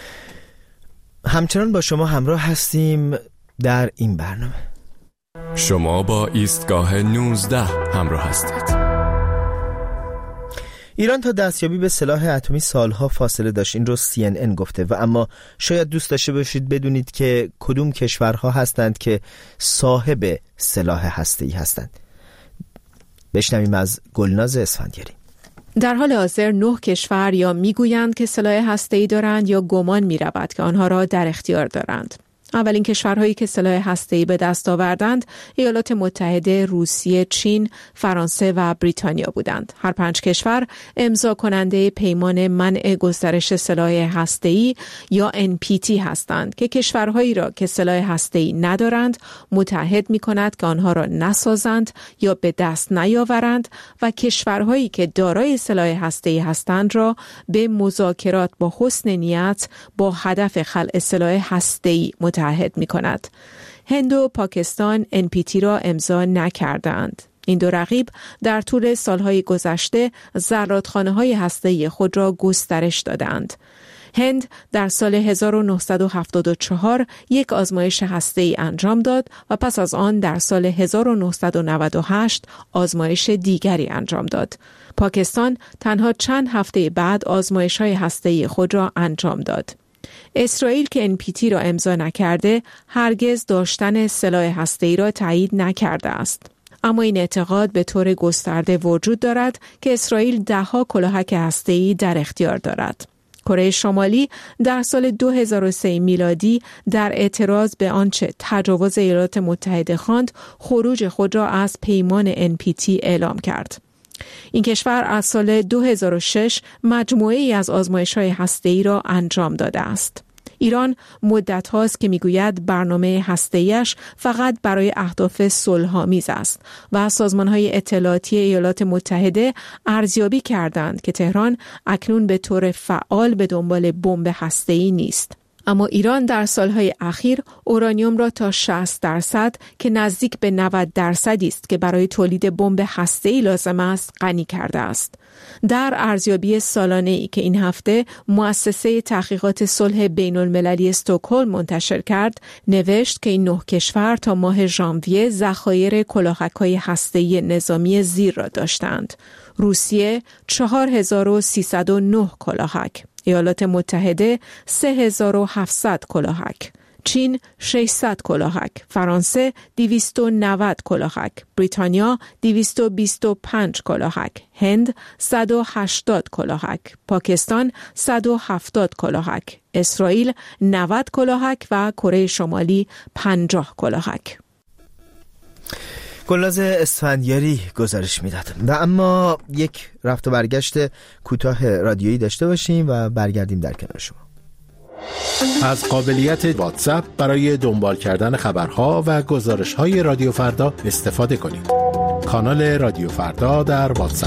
همچنان با شما همراه هستیم در این برنامه. شما با ایستگاه 19 همراه هستید. ایران تا دستیابی به سلاح اتمی سالها فاصله داشت، این رو CNN گفته. و اما شاید دوست داشته باشید بدونید که کدوم کشورها هستند که صاحب سلاح هسته‌ای هستند. بشنویم از گلناز اسفندیاری. در حال حاضر 9 کشور یا میگویند که سلاح هسته‌ای دارند یا گمان می‌رود که آنها را در اختیار دارند. اولین کشورهایی که سلاح هسته‌ای به دست آوردند ایالات متحده، روسیه، چین، فرانسه و بریتانیا بودند. هر 5 کشور امضا کننده پیمان منع گسترش سلاح هسته‌ای یا NPT هستند که کشورهایی را که سلاح هسته‌ای ندارند متحد می‌کند که آنها را نسازند یا به دست نیاورند و کشورهایی که دارای سلاح هسته‌ای هستند را به مذاکرات با حسن نیت با هدف خلع سلاح هسته‌ای متحد می کند. هند و پاکستان NPT را امضا نکردند. این دو رقیب در طول سالهای گذشته زرادخانه‌های هسته‌ای خود را گسترش دادند. هند در سال 1974 یک آزمایش هسته‌ای انجام داد و پس از آن در سال 1998 آزمایش دیگری انجام داد. پاکستان تنها چند هفته بعد آزمایش‌های هسته‌ای خود را انجام داد. اسرائیل که NPT را امضا نکرده هرگز داشتن سلاح هسته‌ای را تایید نکرده است. اما این اعتقاد به طور گسترده وجود دارد که اسرائیل 10 کلاهک هسته‌ای در اختیار دارد. کره شمالی در سال 2003 میلادی در اعتراض به آنچه تجاوز ایالات متحده خواند خروج خود را از پیمان NPT اعلام کرد. این کشور از سال 2006 مجموعه‌ای از آزمایش‌های هسته‌ای را انجام داده است. ایران مدت هاست که میگوید برنامه هسته‌ایش فقط برای اهداف صلح‌آمیز است و سازمان‌های اطلاعاتی ایالات متحده ارزیابی کردند که تهران اکنون به طور فعال به دنبال بمب هسته‌ای نیست. اما ایران در سالهای اخیر اورانیوم را تا 60% که نزدیک به 90% است که برای تولید بمب هسته‌ای لازم است غنی کرده است. در ارزیابی سالانه‌ای که این هفته مؤسسه تحقیقات صلح بین‌المللی استکهلم منتشر کرد، نوشت که این 9 کشور تا ماه ژانویه ذخایر کلاهک‌های هسته‌ای نظامی زیر را داشتند: روسیه 4309 کلاهک، ایالات متحده 3700 کلاهک، چین 600 کلاهک، فرانسه 290 کلاهک، بریتانیا 225 کلاهک، هند 180 کلاهک، پاکستان 170 کلاهک، اسرائیل 90 کلاهک و کره شمالی 50 کلاهک. گلناز اسفندیاری گزارش میداد. و اما یک رفت و برگشت کوتاه رادیویی داشته باشیم و برگردیم در کنار شما. از قابلیت واتساپ برای دنبال کردن خبرها و گزارش‌های رادیو فردا استفاده کنید. کانال رادیو فردا در واتساپ.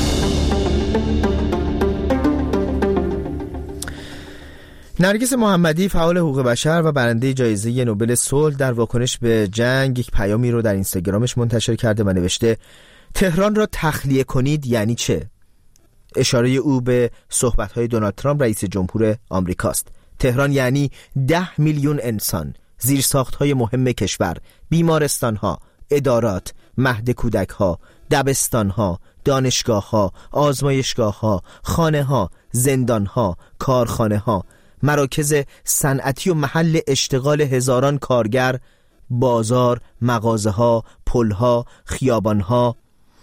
نرگس محمدی، فعال حقوق بشر و برنده جایزه نوبل صلح، در واکنش به جنگ یک پیامی رو در اینستاگرامش منتشر کرده و نوشته: تهران را تخلیه کنید یعنی چه؟ اشاره او به صحبت‌های دونالد ترامپ رئیس جمهور آمریکاست. تهران یعنی 10 میلیون انسان، زیرساخت‌های مهم کشور، بیمارستان‌ها، ادارات، مهد کودک‌ها، دبستان‌ها، دانشگاه‌ها، آزمایشگاه‌ها، خانه‌ها، زندان‌ها، کارخانه‌ها، مراکز صنعتی و محل اشتغال هزاران کارگر، بازار، مغازه‌ها، پل‌ها، خیابان‌ها،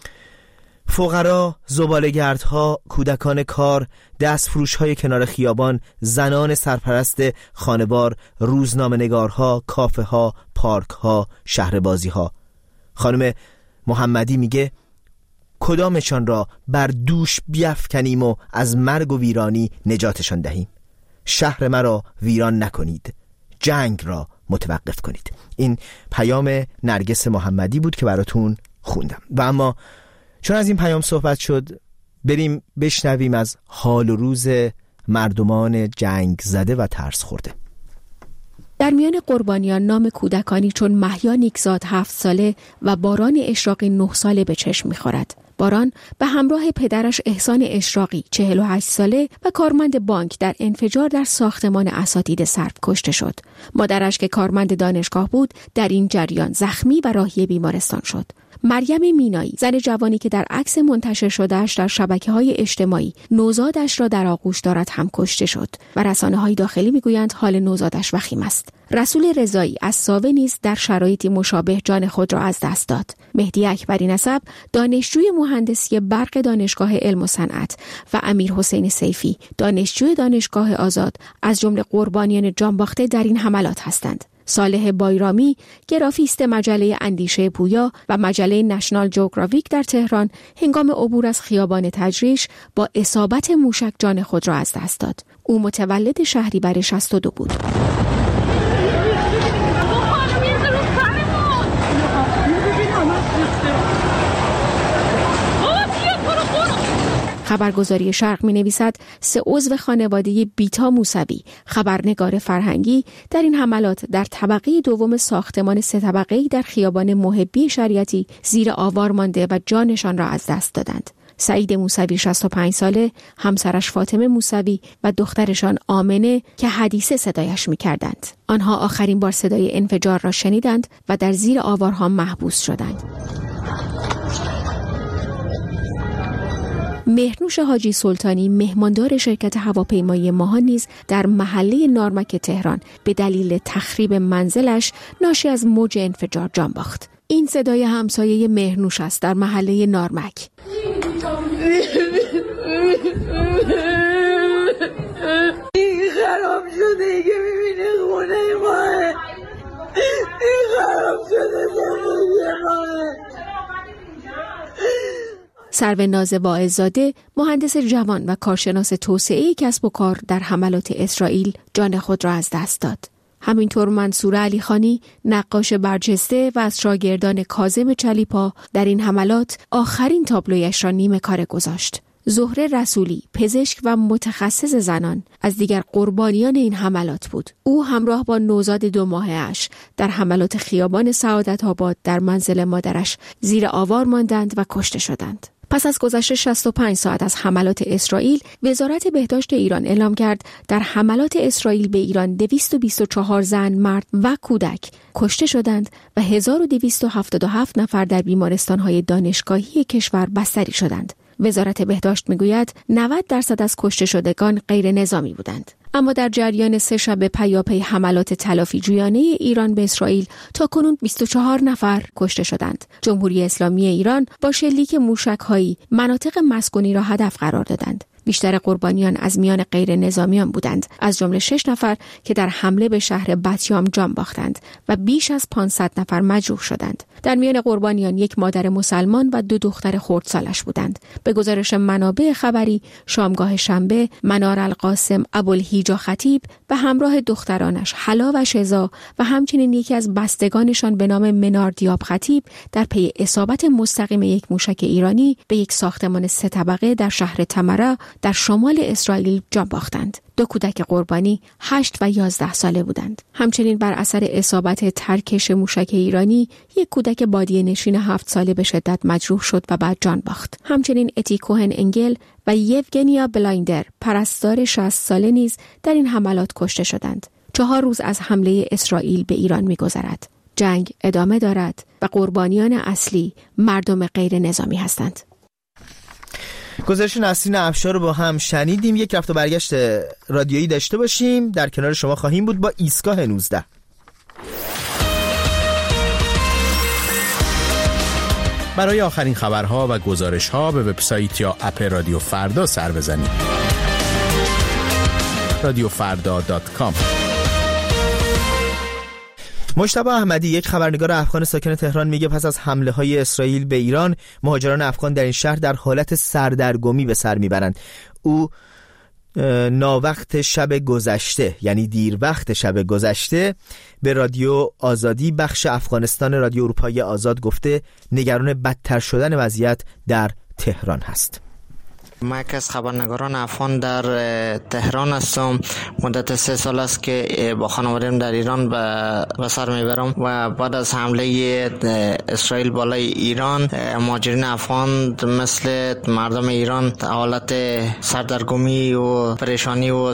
فقرا، زباله‌گردها، کودکان کار، دستفروش‌های کنار خیابان، زنان سرپرست خانوار، روزنامه‌نگارها، کافه‌ها، پارک‌ها، شهربازی‌ها. خانم محمدی میگه کدامشان را بر دوش بیفکنیم و از مرگ و ویرانی نجاتشان دهیم؟ شهر مرا ویران نکنید، جنگ را متوقف کنید. این پیام نرگس محمدی بود که براتون خوندم. و اما چون از این پیام صحبت شد، بریم بشنویم از حال و روز مردمان جنگ زده و ترس خورده. در میان قربانیان نام کودکانی چون مهیا نیکزاد 7 ساله و باران اشراقی 9 ساله به چشم می‌خورد. باران به همراه پدرش احسان اشراقی 48 ساله و کارمند بانک در انفجار در ساختمان اساتید سرب کشته شد. مادرش که کارمند دانشگاه بود در این جریان زخمی و راهی بیمارستان شد. مریم مینایی، زن جوانی که در عکس منتشر شدهش در شبکه‌های اجتماعی نوزادش را در آغوش دارد هم کشته شد و رسانه‌های داخلی می‌گویند حال نوزادش وخیم است. رسول رضایی از ساوه نیز در شرایطی مشابه جان خود را از دست داد. مهدی اکبری نسب، دانشجوی مهندسی برق دانشگاه علم و صنعت و امیر حسین سیفی، دانشجوی دانشگاه آزاد، از جمله قربانیان جانباخته در این حملات هستند. صالح بایرامی، گرافیست مجله اندیشه پویا و مجله نشنال جغرافیک در تهران، هنگام عبور از خیابان تجریش با اصابت موشک جان خود را از دست داد. او متولد شهریور 62 بود. خبرگزاری شرق می نویسد 3 عضو خانواده بیتا موسوی، خبرنگار فرهنگی، در این حملات در طبقه دوم ساختمان 3 طبقه‌ای در خیابان محبی شریعتی زیر آوار مانده و جانشان را از دست دادند. سعید موسوی 65 ساله، همسرش فاطمه موسوی و دخترشان آمنه که حدیثه صدایش می کردند. آنها آخرین بار صدای انفجار را شنیدند و در زیر آوارها محبوس شدند. مهرنوش حاجی سلطانی، مهماندار شرکت هواپیمایی ماهان، نیز در محله نارمک تهران به دلیل تخریب منزلش ناشی از موج انفجار جان باخت. این صدای همسایه مهرنوش است در محله نارمک. این خراب شده که میبینه خونه ماه، این خراب شده زندگی ماه. سروناز واعظ‌زاده، مهندس جوان و کارشناس توسعه کسب و کار در حملات اسرائیل، جان خود را از دست داد. همینطور منصور علیخانی، نقاش برجسته و از شاگردان کاظم چلیپا، در این حملات آخرین تابلویش را نیمه کاره گذاشت. زهره رسولی، پزشک و متخصص زنان، از دیگر قربانیان این حملات بود. او همراه با نوزاد 2 ماهه‌اش در حملات خیابان سعادت آباد در منزل مادرش زیر آوار ماندند و کشته شدند. پس از گذشت 65 ساعت از حملات اسرائیل، وزارت بهداشت ایران اعلام کرد در حملات اسرائیل به ایران 224 زن، مرد و کودک کشته شدند و 1277 نفر در بیمارستان‌های دانشگاهی کشور بستری شدند. وزارت بهداشت میگوید 90% از کشته شدگان غیر نظامی بودند. اما در جریان 3 شب پیاپی حملات تلافی جویانه ایران به اسرائیل تاکنون 24 نفر کشته شدند. جمهوری اسلامی ایران با شلیک موشک‌هایی مناطق مسکونی را هدف قرار دادند. بیشتر قربانیان از میان غیر نظامیان بودند، از جمله 6 نفر که در حمله به شهر بتیام جان باختند و بیش از 500 نفر مجروح شدند. در میان قربانیان 1 مادر مسلمان و 2 دختر خردسالش بودند. به گزارش منابع خبری، شامگاه شنبه منار القاسم ابوالهیجا خطیب به همراه دخترانش حلا و شزا و همچنین یکی از بستگانشان به نام منار دیاب خطیب در پی اصابت مستقیم یک موشک ایرانی به یک ساختمان 3 طبقه در شهر تمره در شمال اسرائیل جان باختند. 2 کودک قربانی 8 و 11 ساله بودند. همچنین بر اثر اصابت ترکش موشک ایرانی، 1 کودک بادیه نشین 7 ساله به شدت مجروح شد و بعد جان باخت. همچنین اتی کوهن انگل و یوگنیا بلایندر، پرستار 60 ساله نیز در این حملات کشته شدند. 4 روز از حمله اسرائیل به ایران می‌گذرد. جنگ ادامه دارد و قربانیان اصلی مردم غیر نظامی هستند. گزارش نسرین افشار رو با هم شنیدیم. یک رفت و برگشت رادیویی داشته باشیم. در کنار شما خواهیم بود با ایستگاه 19. برای آخرین خبرها و گزارش‌ها به وبسایت یا اپ رادیو فردا سر بزنید. radiofarda.com. مجتبی احمدی، یک خبرنگار افغان ساکن تهران، میگه پس از حمله‌های اسرائیل به ایران، مهاجران افغان در این شهر در حالت سردرگمی به سر میبرند. او ناوقت شب گذشته، یعنی دیر وقت شب گذشته، به رادیو آزادی بخش افغانستان رادیو اروپایی آزاد گفته نگران بدتر شدن وضعیت در تهران هست. ما یکی از خبرنگاران افغان در تهران هستم. مدت 3 سال است که با خانواده‌ام در ایران به سر میبرم و بعد از حمله اسرائیل بالای ایران، مهاجرین افغان مثل مردم ایران حالت سردرگمی و پریشانی و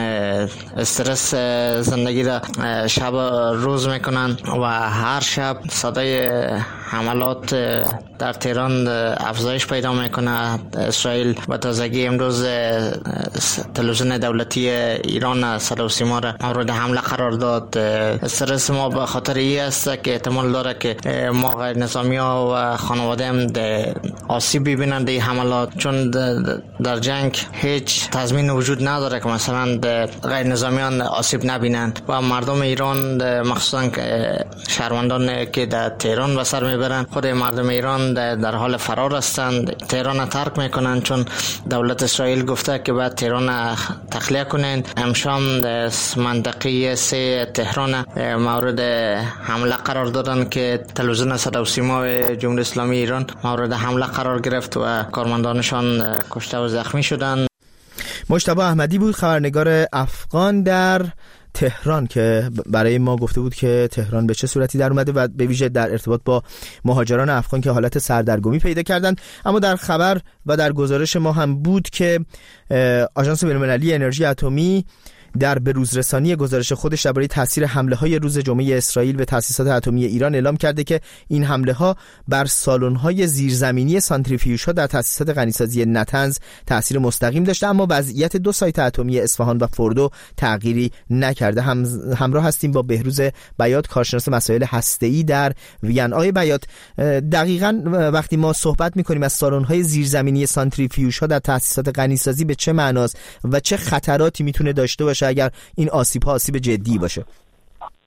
استرس زندگی را شب روز میکنن و هر شب صدای حملات در تهران افزایش پیدا میکنه. اسرائیل و تازگی امروز تلویزیون دولتی ایران صدا و سیما را مورد حمله قرار داد. استرس ما به خاطر این است که احتمال داره که ما غیر نظامی ها و خانواده هم آسیب ببینند این حملات، چون در جنگ هیچ تضمین وجود نداره که مثلا غیر نظامیان آسیب نبینند و مردم ایران مخصوصا شهروندان که در تهران به سر میبرن، خود مردم ایران در حال فرار هستند، تهران ترک میکنن، چون دولت اسرائیل گفته که باید تهران تخلیه کنن. امشام منطقه 3 تهران مورد حمله قرار دادن که تلویزیون صدا و سیما جمهوری اسلامی ایران مورد حمله قرار گرفت و کارمندانشان کشته و زخمی شدند. مجتبی احمدی بود، خبرنگار افغان در تهران، که برای ما گفته بود که تهران به چه صورتی در اومده و به ویژه در ارتباط با مهاجران افغان که حالت سردرگمی پیدا کردند. اما در خبر و در گزارش ما هم بود که آژانس بین‌المللی انرژی اتمی در بروزرسانی گزارش خودش درباره تاثیر حمله‌های روز جمعه اسرائیل به تأسیسات اتمی ایران اعلام کرده که این حمله‌ها بر سالن‌های زیرزمینی سانتریفیوژها در تأسیسات غنیسازی نتنز تأثیر مستقیم داشته، اما وضعیت 2 سایت اتمی اصفهان و فردو تغییری نکرده. همراه هستیم با بهروز بیات، کارشناس مسائل هسته‌ای در وین. آقای بیات، دقیقاً وقتی ما صحبت می‌کنیم از سالن‌های زیرزمینی سانتریفیوژها در تأسیسات غنیسازی به چه معناست و چه خطراتی میتونه داشته باشه اگر این آسیب جدی باشه؟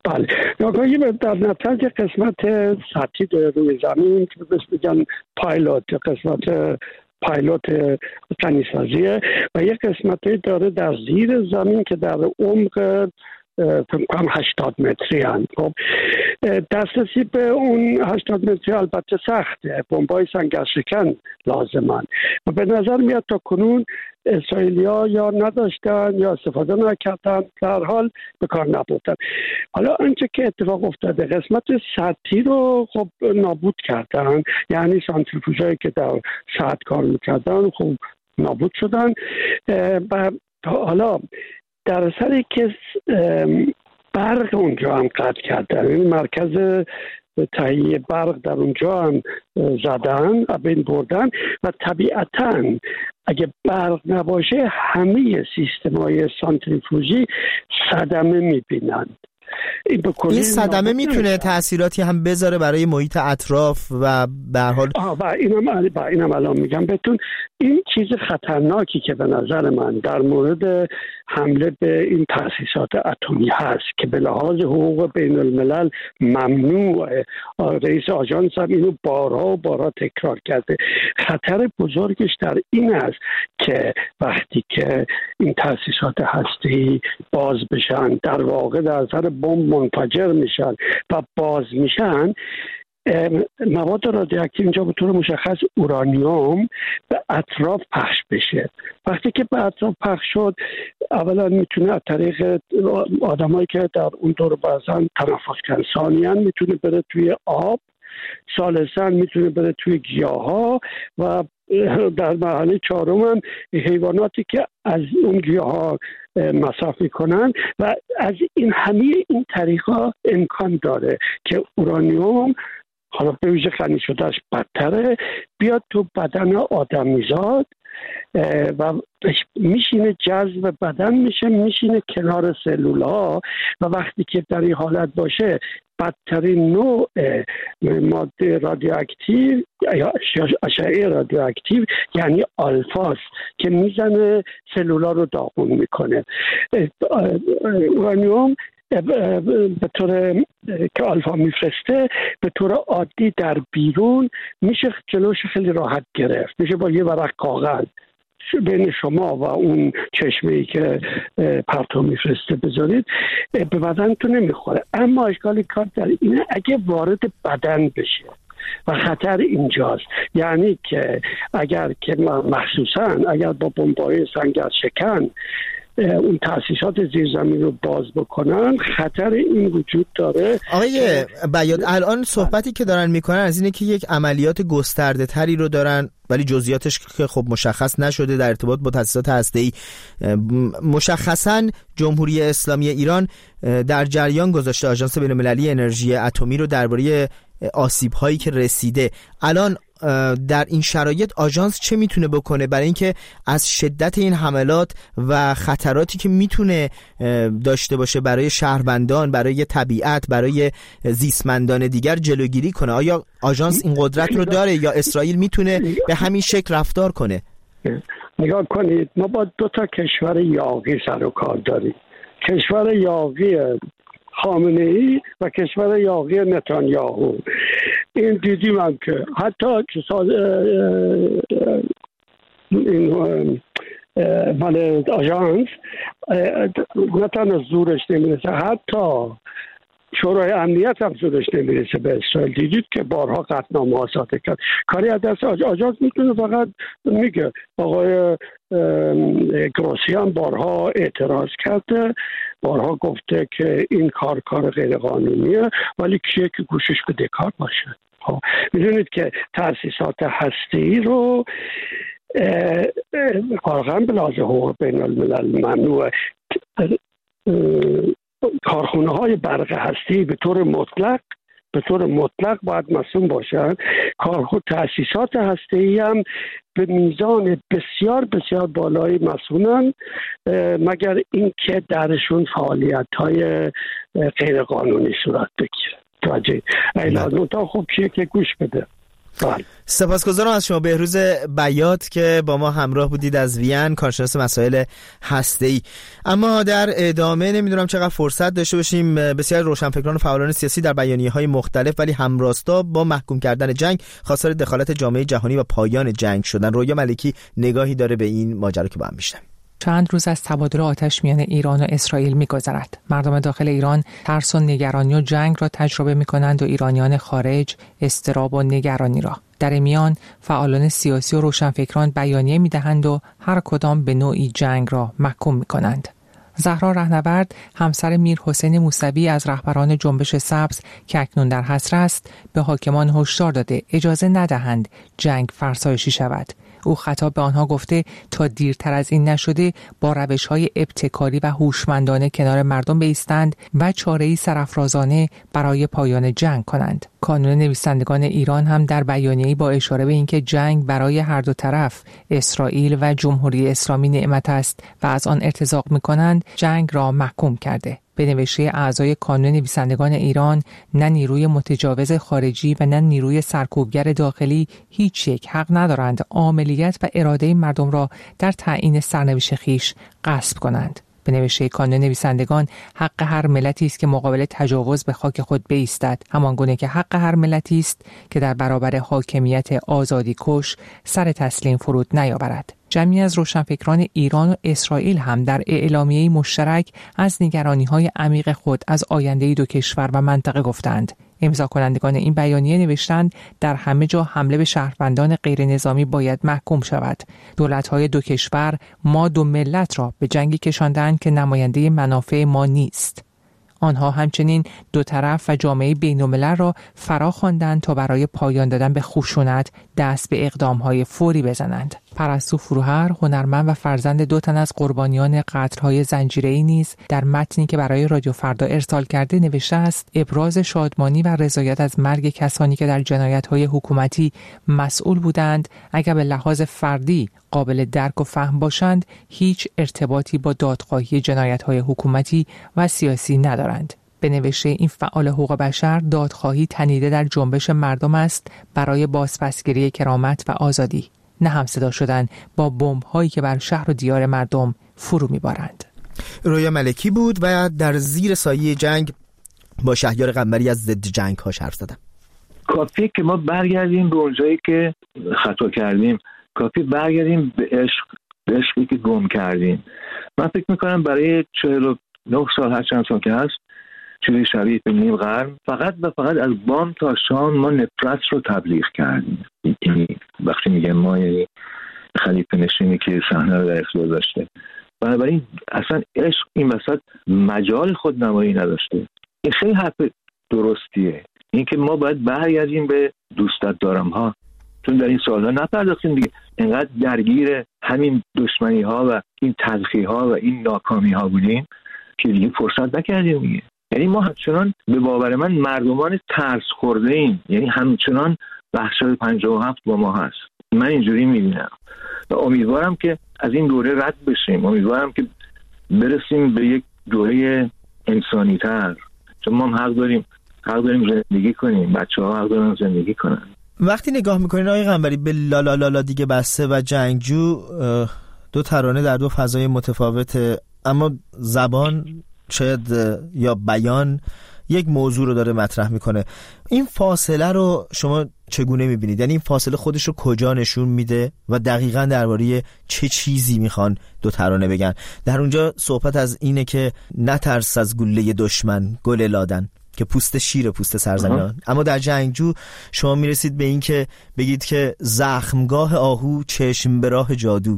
بله نگاهی در نتیجه قسمت سطحی روی زمین که بس بگن پایلوت، قسمت پایلوت غنیسازیه و یک قسمتی داره در زیر زمین که در عمق فکرم 80 متری هست. خب دسترسی به اون 80 متری البته سخته، بمبای سنگرشکن لازمن و به نظر میاد تا کنون اسرائیلیا یا نداشتن یا استفاده نکردن، در حال به کار نبردن. حالا آنچه که اتفاق افتاده قسمت سطحی رو خب نابود کردن، یعنی سانتریفوژایی که در سطح کار میکردن خب نابود شدن و حالا در اثری که برق اونجا هم قطع کردن، این مرکز تهیه برق در اونجا هم زدن و بین بردن و طبیعتاً اگه برق نباشه همه سیستم‌های سانتریفوژی صدمه می‌بینند. این صدمه میتونه تأثیراتی هم بذاره برای محیط اطراف و به هر حال اینم الان میگم بهتون. این چیز خطرناکی که به نظر من در مورد حمله به این تأسیسات اتمی هست که به لحاظ حقوق بین الملل ممنوعه، رئیس آژانس هم اینو بارها و بارها تکرار کرده، خطر بزرگش در این است که وقتی که این تأسیسات هسته‌ای باز بشن، در واقع در اثر بمب منفجر میشن و باز میشن، مواد رادیواکتیو اینجا به طور مشخص اورانیوم به اطراف پخش بشه. وقتی که به اطراف پخش شد، اولا میتونه از طریق آدمایی که در اون دور بازن تنفس کنن، ثانیاً میتونه بره توی آب، ثالثاً میتونه بره توی گیاها و در مرحله چهارم هم حیواناتی که از اون گیاها مصرف میکنن و از این همه این طریقا امکان داره که اورانیوم حالا به ویژه غنی شدهش بدتره بیاد تو بدن آدمیزاد و میشینه جذب بدن میشه، میشینه کنار سلولها و وقتی که در این حالت باشه بدترین نوع ماده رادیواکتیو یا اشعه رادیواکتیو یعنی آلفاس که میزنه سلولها رو داغون میکنه. اورانیوم به طور که آلفا میفرسته به طور عادی در بیرون میشه جلوش خیلی راحت گرفت، میشه با یه ورق کاغذ بین شما و اون چشمه‌ای که پرتو میفرسته بذارید به بدنتون نمیخوره، اما اشکال کار در اینه اگه وارد بدن بشه و خطر اینجاست، یعنی که اگر که مخصوصا اگر با بمب‌های سنگرشکن اون تأسیسات زیرزمین رو باز بکنن خطر این وجود داره. آقای بیاد الان صحبتی که دارن میکنن از اینه که یک عملیات گسترده تری رو دارن ولی جزئیاتش که خب مشخص نشده در ارتباط با تأسیسات هسته‌ای. مشخصاً جمهوری اسلامی ایران در جریان گذاشته آژانس بین‌المللی انرژی اتمی رو درباره آسیب‌هایی که رسیده. الان در این شرایط آژانس چه میتونه بکنه برای اینکه از شدت این حملات و خطراتی که میتونه داشته باشه برای شهروندان، برای طبیعت، برای زیستمندان دیگر جلوگیری کنه؟ آیا آژانس این قدرت رو داره یا اسرائیل میتونه به همین شکل رفتار کنه؟ نگاه کنید، ما با دو تا کشور یاغی سر و کار داریم، کشور یاغی خامنه‌ای و کشور یاغی نتانیاهو. این دیدیم هم که حتی این مال آژانس نه تنها زورش نمیرسه، حتی شورای امنیت هم زورش نمیرسه به اسرائیل. دیدید که بارها قطعنامه ها صادر کرد. کاری از دست آژانس میتونه فقط میگه. آقای گروسی هم بارها اعتراض کرده، بارها گفته که این کار غیر قانونیه، ولی کیه که گوشش بده کار باشه؟ میدونید که تأسیسات هسته‌ای رو واقعا به لحاظ حقوق بین الملل ممنوعه. کارخونه های برق هسته‌ای به طور مطلق باید مسئول باشند. تأسیسات هسته‌ای هم به میزان بسیار بسیار بالایی مسئولن، مگر اینکه درشون فعالیت‌های غیر قانونی صورت بگیره. توجه اینا تا خوب چیه که گوش بده. سپاسگزارم از شما بهروز بیات که با ما همراه بودید از وین، کارشناس مسائل هسته‌ای. اما در ادامه نمیدونم چقدر فرصت داشته باشیم، بسیار روشنفکران و فعالان سیاسی در بیانیه‌های مختلف ولی همراستا با محکوم کردن جنگ خواستار دخالت جامعه جهانی و پایان جنگ شدن. رویا ملکی نگاهی داره به این ماجرا که با هم میشنم. چند روز از تبادل آتش میان ایران و اسرائیل می‌گذرد. مردم داخل ایران ترس و نگرانی و جنگ را تجربه می‌کنند و ایرانیان خارج اضطراب و نگرانی را. در این میان فعالان سیاسی و روشنفکران بیانیه می‌دهند و هر کدام به نوعی جنگ را محکوم می‌کنند. زهرا رهنورد همسر میر حسین موسوی از رهبران جنبش سبز که اکنون در حصر است به حاکمان هشدار داده اجازه ندهند جنگ فرسایشی شود. او خطاب به آنها گفته تا دیرتر از این نشده با روش‌های ابتکاری و هوشمندانه کنار مردم بایستند و چاره‌ای سرافرازانه برای پایان جنگ کنند. کانون نویسندگان ایران هم در بیانیه‌ای با اشاره به اینکه جنگ برای هر دو طرف اسرائیل و جمهوری اسلامی نعمت است و از آن ارتزاق می‌کنند، جنگ را محکوم کرده. به نوشته اعضای کانون نویسندگان ایران، نه نیروی متجاوز خارجی و نه نیروی سرکوبگر داخلی هیچ یک حق ندارند عاملیت و اراده مردم را در تعیین سرنوشت خویش غصب کنند. به نوشته کانون نویسندگان، حق هر ملتی است که مقابل تجاوز به خاک خود بایستد، همان گونه که حق هر ملتی است که در برابر حاکمیت آزادی کش سر تسلیم فرود نیاورد. جمعی از روشنفکران ایران و اسرائیل هم در اعلامیه‌ای مشترک از نگرانی‌های عمیق خود از آینده دو کشور و منطقه گفتند. امضا کنندگان این بیانیه نوشتند در همه جا حمله به شهروندان غیر نظامی باید محکوم شود. دولت‌های دو کشور ما دو ملت را به جنگی کشاندند که نماینده منافع ما نیست. آنها همچنین دو طرف و جامعه بین‌الملل را فرا خواندند تا برای پایان دادن به خشونت دست به اقدام‌های فوری بزنند. پرستو فروهر، هنرمند و فرزند دو تن از قربانیان قتل‌های زنجیره‌ای نیز در متنی که برای رادیو فردا ارسال کرده نوشته است: ابراز شادمانی و رضایت از مرگ کسانی که در جنایت‌های حکومتی مسئول بودند اگر به لحاظ فردی قابل درک و فهم باشند، هیچ ارتباطی با دادخواهی جنایت‌های حکومتی و سیاسی ندارند. به نوشته این فعال حقوق بشر، دادخواهی تنیده در جنبش مردم است برای بازپسگیری کرامت و آزادی، نه همصدا شدن با بمب‌هایی که بر شهر و دیار مردم فرو می‌بارند. رویا ملکی بود و در زیر سایه جنگ با شهریار قنبری از ضد جنگ ها حرف زدم. کافیه که ما برگردیم به اونجایی که خطا کردیم، کافی برگردیم به عشقی که گم کردیم. من فکر میکنم برای 49 سال هر چند سال که هست، چیزی شبیه به نیم قرن، فقط و فقط از بام تا شام ما نفرت رو تبلیغ کردیم. یعنی وقتی میگم ما، یعنی خلیفه نشینی که صحنه رو در اختیار داشته. بنابراین اصلا عشق این وسط مجال خودنمایی نداشته. این خیلی حرف درستیه، این که ما باید برگردیم به دوستت دارم ها، چون در این سالها نپرداختیم دیگه، انقدر درگیر همین دشمنی ها و این تلخی ها و این ناکامی ها بودیم که دیگه فرصت نکردیم دیگه. یعنی ما همچنان به باور من مردمان ترس خورده ایم، یعنی همچنان وحشت 57 با ما هست. من اینجوری میبینم و امیدوارم که از این دوره رد بشیم، امیدوارم که برسیم به یک دوره انسانی تر، چون ما هم حق داریم زندگی کنیم، بچه ها حق دارن زندگی کنن. وقتی نگاه میکنین آقای قنبری به لالا لالا دیگه بسته و جنگجو، دو ترانه در دو فضای متفاوته، اما زبان شاید یا بیان یک موضوع رو داره مطرح میکنه. این فاصله رو شما چگونه میبینید؟ یعنی این فاصله خودش رو کجا نشون میده و دقیقاً درباره چه چیزی میخوان دو ترانه بگن؟ در اونجا صحبت از اینه که نترس از گله دشمن، گل لادن که پوست شیر پوست سرزنان. اما در جنگجو شما میرسید به این که بگید که زخمگاه آهو چشم به راه جادو.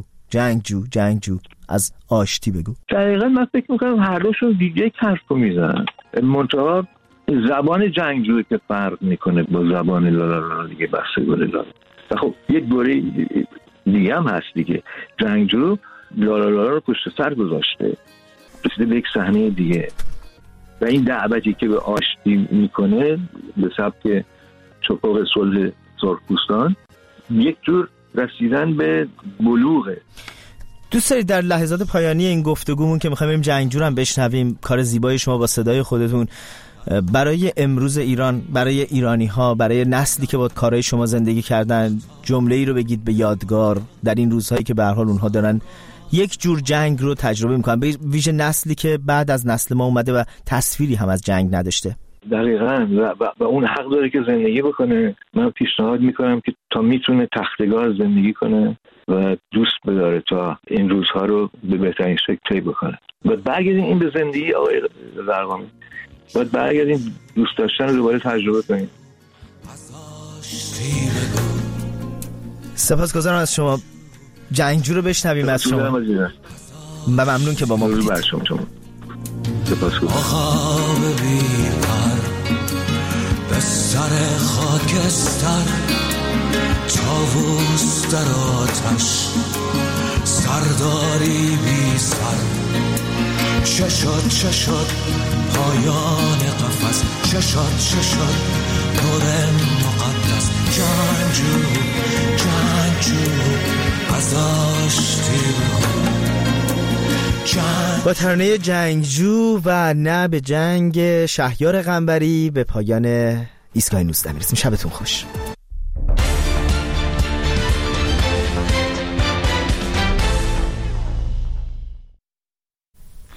جنگجو از آشتی بگو. دقیقاً من فکر میکنم هر دوشون دیگه حرف رو میزنن، منتها زبان جنگجو که فرق میکنه با زبان لالا دیگه بحث گل لالا. و خب یک دوره دیگه هم هست دیگه، جنگجو لالا رو پشت سر گذاشته، رسیده به یک صحنه دیگه و این دعوتی که به آشتی میکنه به سبک چپاق صلح سرخپوستان یک جور رسیدن به بلوغه. دوست دارید در لحظات پایانی این گفتگومون که میخوایم بریم جنگجو هم بشنویم، کار زیبای شما با صدای خودتون، برای امروز ایران، برای ایرانی ها، برای نسلی که با کارهای شما زندگی کردن، جمله ای رو بگید به یادگار در این روزهایی که به هر حال اونها دارن یک جور جنگ رو تجربه میکنن، به ویژه نسلی که بعد از نسل ما اومده و تصویری هم از جنگ نداشته. دقیقاً و اون حق داره که زندگی بکنه. من پیشنهاد میکنم که تا میتونه تختگار زندگی کنه و دوست بداره تا این روزها رو به بهترین شکل طی بکنه. باید برگردیم این به زندگی آقای زرقامی، باید برگردیم دوست داشتن رو دوباره تجربه کنیم. سپاسگزارم از شما. جنگجو رو بشنویم از شما. ممنون که با ما بودید. آقا ببین پر به سر خاکستر، طاووس در آتش سرداری بی سر، چه شد پایان قفس، چه شد نور مقدس، جنگجو از آشتی با ترانه جنگجو و نه به جنگ شهریار قنبری به پایان ایستگاه 19 میرسیم. شبتون خوش.